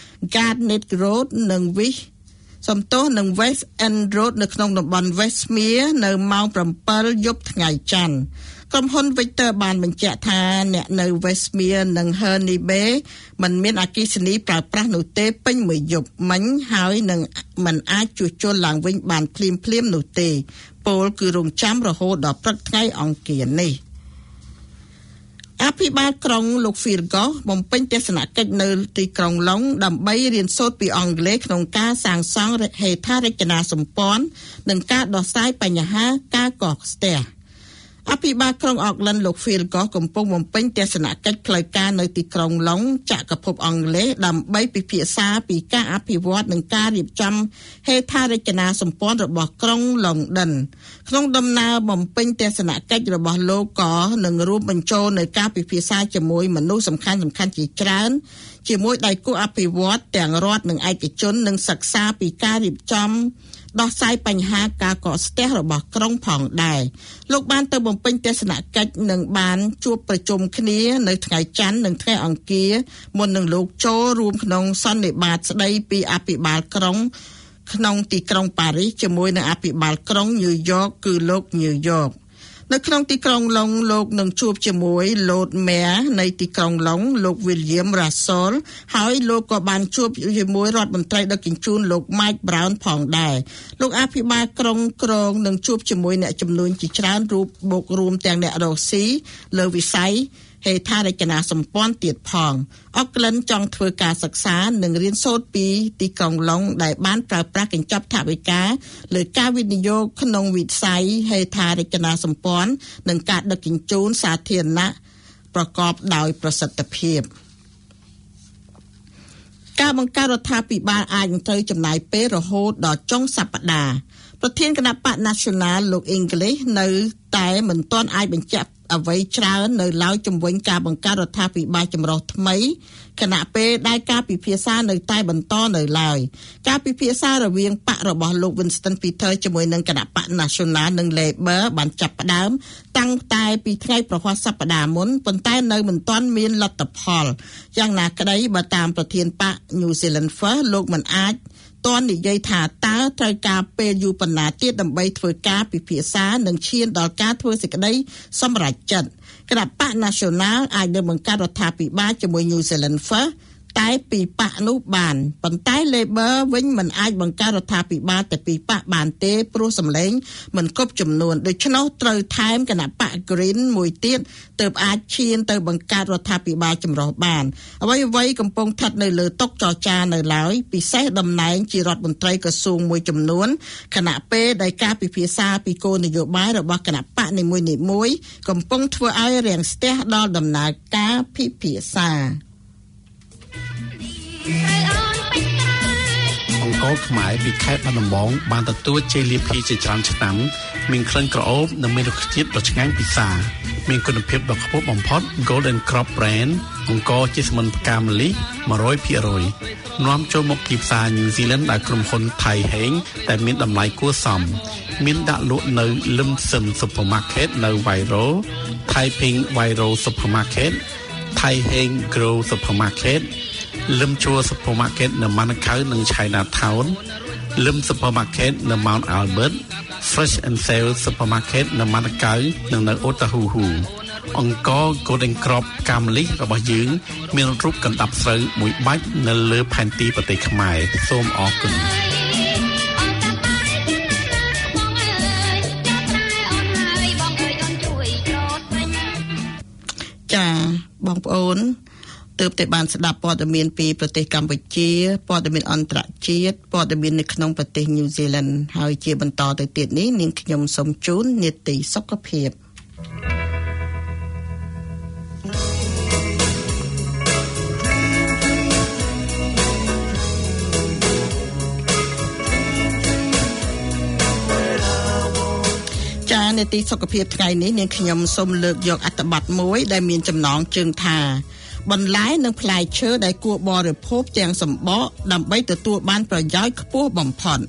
Garnet Road និង Wish សំទោសនឹង West End Road នៅក្នុងតំបន់ Westmere នៅម៉ោង7យប់ថ្ងៃច័ន្ទក្រុមហ៊ុន Victor បានបញ្ជាក់ថាអ្នកនៅ Westmere និង Herne Bay មិនមានអគ្គិសនីប្រើប្រាស់នោះទេពេញមួយយប់មិញហើយនឹងមិនអាចជួសជុលឡើងវិញបានភ្លាមភ្លាមនោះទេពលគឺរងចាំរហូតដល់ព្រឹកថ្ងៃអង្គារនេះអភិបាលក្រុងលោក Firgos បំពេញទស្សនកិច្ចនៅទីក្រុងឡុងដើម្បីរៀនសូត្រពីអង់គ្លេសក្នុងការសាងសង់ហេដ្ឋារចនាសម្ព័ន្ធនិងការដោះស្រាយបញ្ហាការកកស្ទះអភិបាលក្រុងអូក្លិនលោក Firgos កំពុងបំពេញទស្សនកិច្ចផ្លូវការនៅទីក្រុងឡុងចក្រភពអង់គ្លេសដើម្បីពិភាក្សាពីការអភិវឌ្ឍនិងការរៀបចំហេដ្ឋារចនាសម្ព័ន្ធរបស់ក្រុងឡុងដិនក្នុងដំណើរបំពេញទស្សនកិច្ចរបស់លោកក៏នឹងរួមបញ្ចូលនៅការពិភាក្សាជាមួយមនុស្សសំខាន់ៗជាច្រើនជាមួយដៃគូអភិវឌ្ឍទាំងរដ្ឋនិងឯកជននិងសិក្សាពីការរៀបចំដោះស្រាយបញ្ហាការកកស្ទះរបស់ក្រុងផងដែរលោកបានទៅបំពេញទស្សនកិច្ចនិងបានជួបប្រជុំគ្នានៅថ្ងៃច័ន្ទនិងថ្ងៃអង្គារមុននឹងលោកចូលរួមក្នុងសន្និបាតស្ដីពីអភិបាលក្រុងក្នុងទីក្រុងប៉ារីសជាមួយនឹងអភិបាលក្រុងញូវយ៉កគឺលោកញូវយ៉កនៅក្នុងទីក្រុងឡុងលោកនឹងជួបជាមួយលោកមេនៃទីក្រុងឡុងលោក William Russell ហើយលោកក៏បានជួបជាមួយរដ្ឋមន្ត្រីដឹកជញ្ជូនលោក Mike Brown ផងដែរលោកអភិបាលក្រុងក្រងនឹងជួបជាមួយអ្នកជំនួញជាច្រើនរូបបូករួមទាំងអ្នករកស៊ីលើវិស័យហេដ្ឋារចនាសម្ព័ន្ធទៀតផងអូក្លិនចង់ធ្វើការសិក្សានិងរៀនសូត្រពីទីក្រុងឡុងដែលបានប្រើប្រាស់កញ្ចប់ថវិកាលើការវិនិយោគក្នុងវិស័យហេដ្ឋារចនាសម្ព័ន្ធនិងការដឹកជញ្ជូនសាធារណៈប្រកបដោយប្រសិទ្ធភាពការបង្កើតរដ្ឋាភិបាលអាចនឹងត្រូវចំណាយពេលរហូតដល់ចុងសប្តាហ៍ប្រធានគណៈបក National លោក English នៅតែមិនទាន់អាចបញ្ជាក់អ្វីច្រើននៅឡើយជំវិញការបង្កើតរដ្ឋាភិបាលចម្រុះថ្មីគណៈពេលដែលការពិភាក្សានៅតែបន្តនៅឡើយការពិភាក្សារវាងបករបស់លោក Winston Peters ជាមួយនឹងគណៈបក National និង Labour បានចាប់ផ្ដើមតាំងតែពីថ្ងៃប្រហ័សសប្តាហ៍មុនប៉ុន្តែនៅមិនទាន់មានលទ្ធផលយ៉ាងណាក្តីបើតាមប្រធានបក New Zealand First លោកមិនអាចតននិយាយថាតើត្រូវការពេលយូរប៉ុណ្ណាទៀតដើម្បីធ្វើការពិភាក្សានិងឈានដល់ការធ្វើសេចក្តីសម្រេចចិត្តគណៈបក National អាចនឹងបង្កើតរដ្ឋាភិបាលជាមួយ New Zealand First តែពីបកនោះបានប៉ុន្តែ Labour វិញមិនអាចបង្កើតរដ្ឋាភិបាលតែពីបកបានទេព្រោះសម្លេងមិនគ្រប់ចំនួនដូច្នោះត្រូវថែមគណៈបក Green មួយទៀតទើបអាចឈានទៅបង្កើតរដ្ឋាភិបាលចម្រុះបានអ្វីអ្វីកំពុងស្ថិតនៅលើតុចរចានៅឡើយពិសេសតំណែងជារដ្ឋមន្ត្រីក្រសួងមួយចំនួនគណៈពេលដែលការពិភាក្សាពីគោលនយោបាយរបស់គណៈបកនីមួយៗកំពុងធ្វើឲ្យរាំងស្ទះដល់ដំណើរការពិភាក្សាអង្គរខ្មែរពីខេត្តបាត់ដំបងបានទទួលជ័យលាភីជាច្រើនឆ្នាំមានក្លិនក្រអូបនិងមានរសជាតិដ៏ឆ្ងាញ់ពិសាមានគុណភាពដ៏ខ្ពស់បំផុត Golden Crop Brand អង្គរជាសមុនផ្កាម្លិះ one hundred percent នាំចូលមកទីផ្សារ New Zealand ដោយក្រុមហ៊ុន Thai Heng ដែលមានតម្លៃគួរសមមានដាក់លក់នៅ Limson Supermarket នៅ Wairo Thai Ping Wairo Supermarket Thai Heng Grow Supermarket Lim Chua Supermarket នៅ Manukau និង Chinatown Lim Supermarket នៅ Mount Albert Fresh and Sale Supermarket នៅ Manukau និងនៅ Otahuhu អង្គរ Golden Crop កាមលិះរបស់យើងមានរូបកណ្ដាប់ស្រូវមួយបាច់នៅលើផែនទីប្រទេសខ្មែរសូមអរគុណចាបងប្អូនទើបតែបានស្ដាប់ព័ត៌មានពីប្រទេសកម្ពុជាព័ត៌មានអន្តរជាតិព័ត៌មាននៅក្នុងប្រទេស New Zealand ហើយជាបន្តទៅទៀតនេះនាងខ្ញុំសូមជូននីតិសុខភាពในទីសុខភាពថ្ងៃនេះនាងខ្ញុំសូមលើកយកអត្ថបទមួយដែលមានចំណងជើងថាបន្លែនិងផ្លែឈើដែលគួរបរិភោគទាំងសម្បកដើម្បីទទួលបានប្រយោជន៍ខ្ពស់បំផុត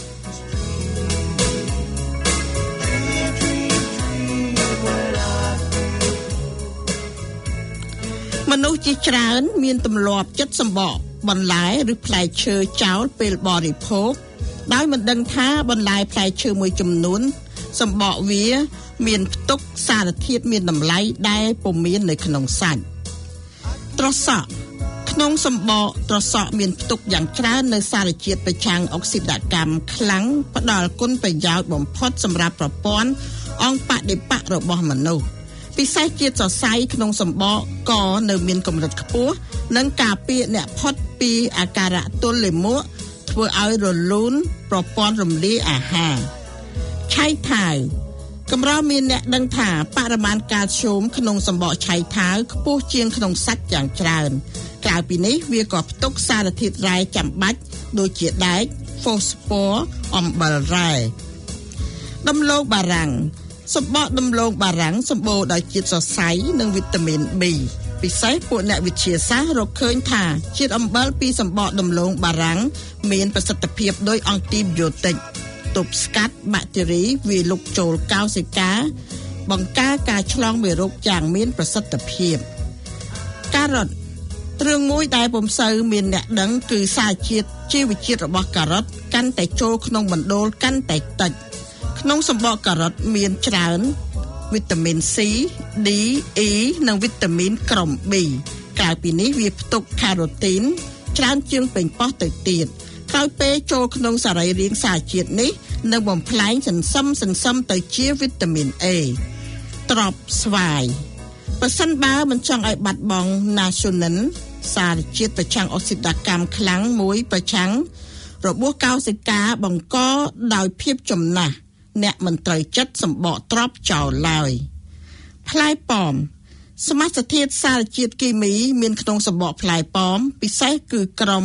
មនុស្សជាច្រើនមានទម្លាប់ចិត្តសម្បកបន្លែឬផ្លែឈើចោលពេលបរិភោគដោយមិនដឹងថាបន្លែផ្លែឈើមួយចំនួនសម្បកវាមានផ្ទុកសារធាតុមានតម្លៃដែលពុំមាននៅក្នុងសាច់ត្រសក់ក្នុងសម្បកត្រសក់មានផ្ទុកយ៉ាងច្រើននៅសារជាតិប្រឆាំងអុកស៊ីតកម្មខ្លាំងផ្ដល់គុណប្រយោជន៍បំផុតសម្រាប់ប្រព័ន្ធអង្គបដិបករបស់មនុស្សពិសេសជាតិសរសៃក្នុងសម្បកក៏នៅមានកម្រិតខ្ពស់និងការពារអ្នកផុតពីអាការៈទល់លាមកធ្វើឲ្យរលូនប្រព័ន្ធរំលាយអាហារឆៃថាវកម្រមានអ្នកដឹងថាបរិមាណកាល់ស្យូមក្នុងសម្បកឆៃថាវខ្ពស់ជាងក្នុងសាច់យ៉ាងច្រើនក្រៅពីនេះវាក៏ផ្ទុកសារធាតុរ៉ែចាំបាច់ដូចជាដែក ហ្វូស្ហ្វ័រ អំបិលរ៉ែដំឡូងបារាំងសម្បកដំឡូងបារាំងសម្បូរដោយជាតិសរសៃនិងវីតាមីន B ពិសេសពួកអ្នកវិទ្យាសាស្ត្ររកឃើញថាជាតិអំបិលពីសម្បកដំឡូងបារាំងមានប្រសិទ្ធភាពដោយអង់ទីប៊ីយោទិកទប់ស្កាត់បាក់តេរីវាលុកចូលកោសិកាបង្ការការឆ្លងមេរោគយ៉ាងមានប្រសិទ្ធភាពការ៉ុតរឿងមួយដែលពុំសូវមានអ្នកដឹងគឺសារជាតិជីវជាតិរបស់ការ៉ុតកាន់តែចូលក្នុងបណ្ដូលកាន់តែតិចក្នុងសម្បកការ៉ុតមានច្រើនវីតាមីន C, D, E និងវីតាមីនក្រុម B ក្រៅពីនេះវាផ្ទុកការ៉ូទីនច្រើនជាងប៉េងប៉ោះទៅទៀតក្រោយពេលចូលក្នុងសរីរាង្គសារជាតិនេះនឹងបំផ្លែងសន្សឹមសន្សឹមទៅជាវីតាមីន A ត្រប់ស្វាយប្រសិនបើមិនចង់ឲ្យបាត់បង់ណាស៊ូនិនសារជាតិប្រឆាំងអុកស៊ីតកម្មខ្លាំងមួយប្រឆាំងរបួសកោសិកាបង្កដោយភាពចំណាស់អ្នកមិនត្រូវចិត្តសម្បកត្រប់ចោលឡើយផ្លែប៉ោមសមាសធាតុសារជាតិគីមីមានក្នុងសម្បកផ្លែប៉ោមពិសេសគឺក្រុម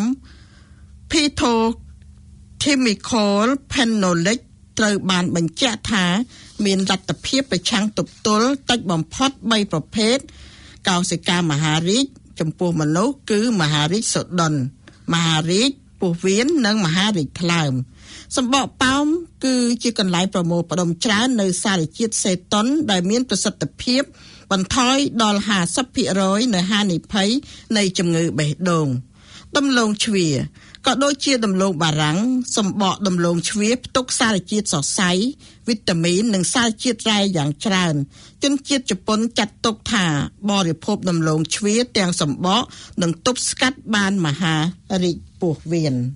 Phytochemical Phenolic ត្រូវបានបញ្ជាក់ថាមានលទ្ធភាពប្រឆាំងទប់ទល់តិចបំផុតបីប្រភេទកោសិកាមហារីកចំពោះមនុស្សគឺមហារីកសូដុនមហារីកពោះវៀននិងមហារីកថ្លើមសម្បកប៉ោមគឺជាកន្លែងប្រមូលផ្ដុំច្រើននៅសារជាតិសេតុនដែលមានប្រសិទ្ធភាពបន្ថយដល់ ห้าสิบភាគរយ នៅហានិភ័យនៃជំងឺបេះដូងដំឡូងជ្វាក៏ដូចជាដំឡូងបារាំងសម្បកដំឡូងជ្វាផ្ទុកសារជាតិសរសៃវីតាមីននិងសារជាតិរ៉ែយ៉ាងច្រើនជនជាតិជប៉ុនចាត់ទុកថាបរិភោគដំឡូងជ្វាទាំងសម្បកនឹងទប់ស្កាត់បានមហារីកពោះវៀន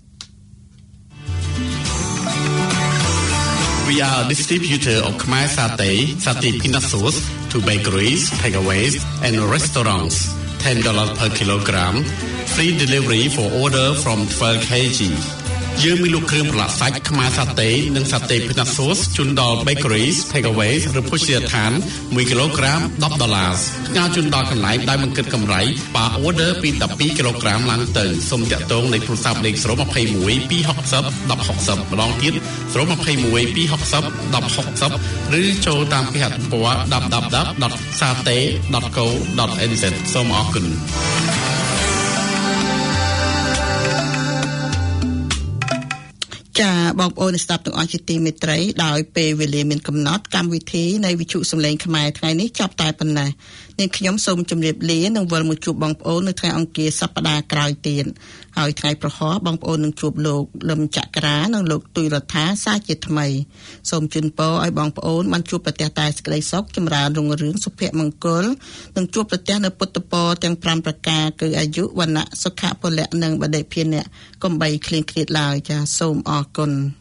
We are a distributor of Khmer Satay, Satay Peanut Sauce to bakeries, takeaways, and restaurants. ten dollars per kilogram. Free delivery for order from twelve kilograms. យើងមានលក់គ្រឿងប្រឡាក់សាច់ខ្មែរសាតេនិងសាតេពីណាសូសជូនដល់ bakeries, takeaways ឬភោជនីយដ្ឋានone kilogram ten dollars ផ្ញើជូនដល់កន្លែងដែលមិនគិតកម្រៃបើ order ពីtwelve kilogram ឡើងទៅសូមតាក់ទងលេខទូរស័ព្ទលេខzero two one two six zero one zero one zeroម្ដងទៀតzero two one two six zero one zero one zeroឬចូលតាមគេហទំព័រ w w w dot satay dot co dot n z សូមអរគុណចាបងប្អូនស្ដាប់ទាំងអស់ជាទីមេត្រីដោយពេលវេលាមានកំណត់កម្មវិធីនៃវិទ្យុសំឡេងខ្មែរថ្ងៃនេះចប់តែប៉ុណ្ណេះនាងខ្ញុំសូមជម្រាបលានិងវិលមកជួបបងប្អូននៅថ្ងៃអង្គារសប្តាហ៍ក្រោយទៀតហើយថ្ងៃប្រហោះបងប្អូននឹងជួបលោកលឹមចក្រានិងលោកទុយរដ្ឋាសាជាថ្មីសូមជូនពរឲ្យបងប្អូនបានជួបប្រទះតែសេចក្តីសុខចម្រើនរុងរឿងសុភមង្គលនិងជួបប្រទះនៅពុទ្ធពរទាំងfiveប្រការគឺអាយុវណ្ណៈសុខៈពលៈនិងបដិភានៈកុំបីឃ្លៀងឃ្លាតឡើយចាសូមអរគុណ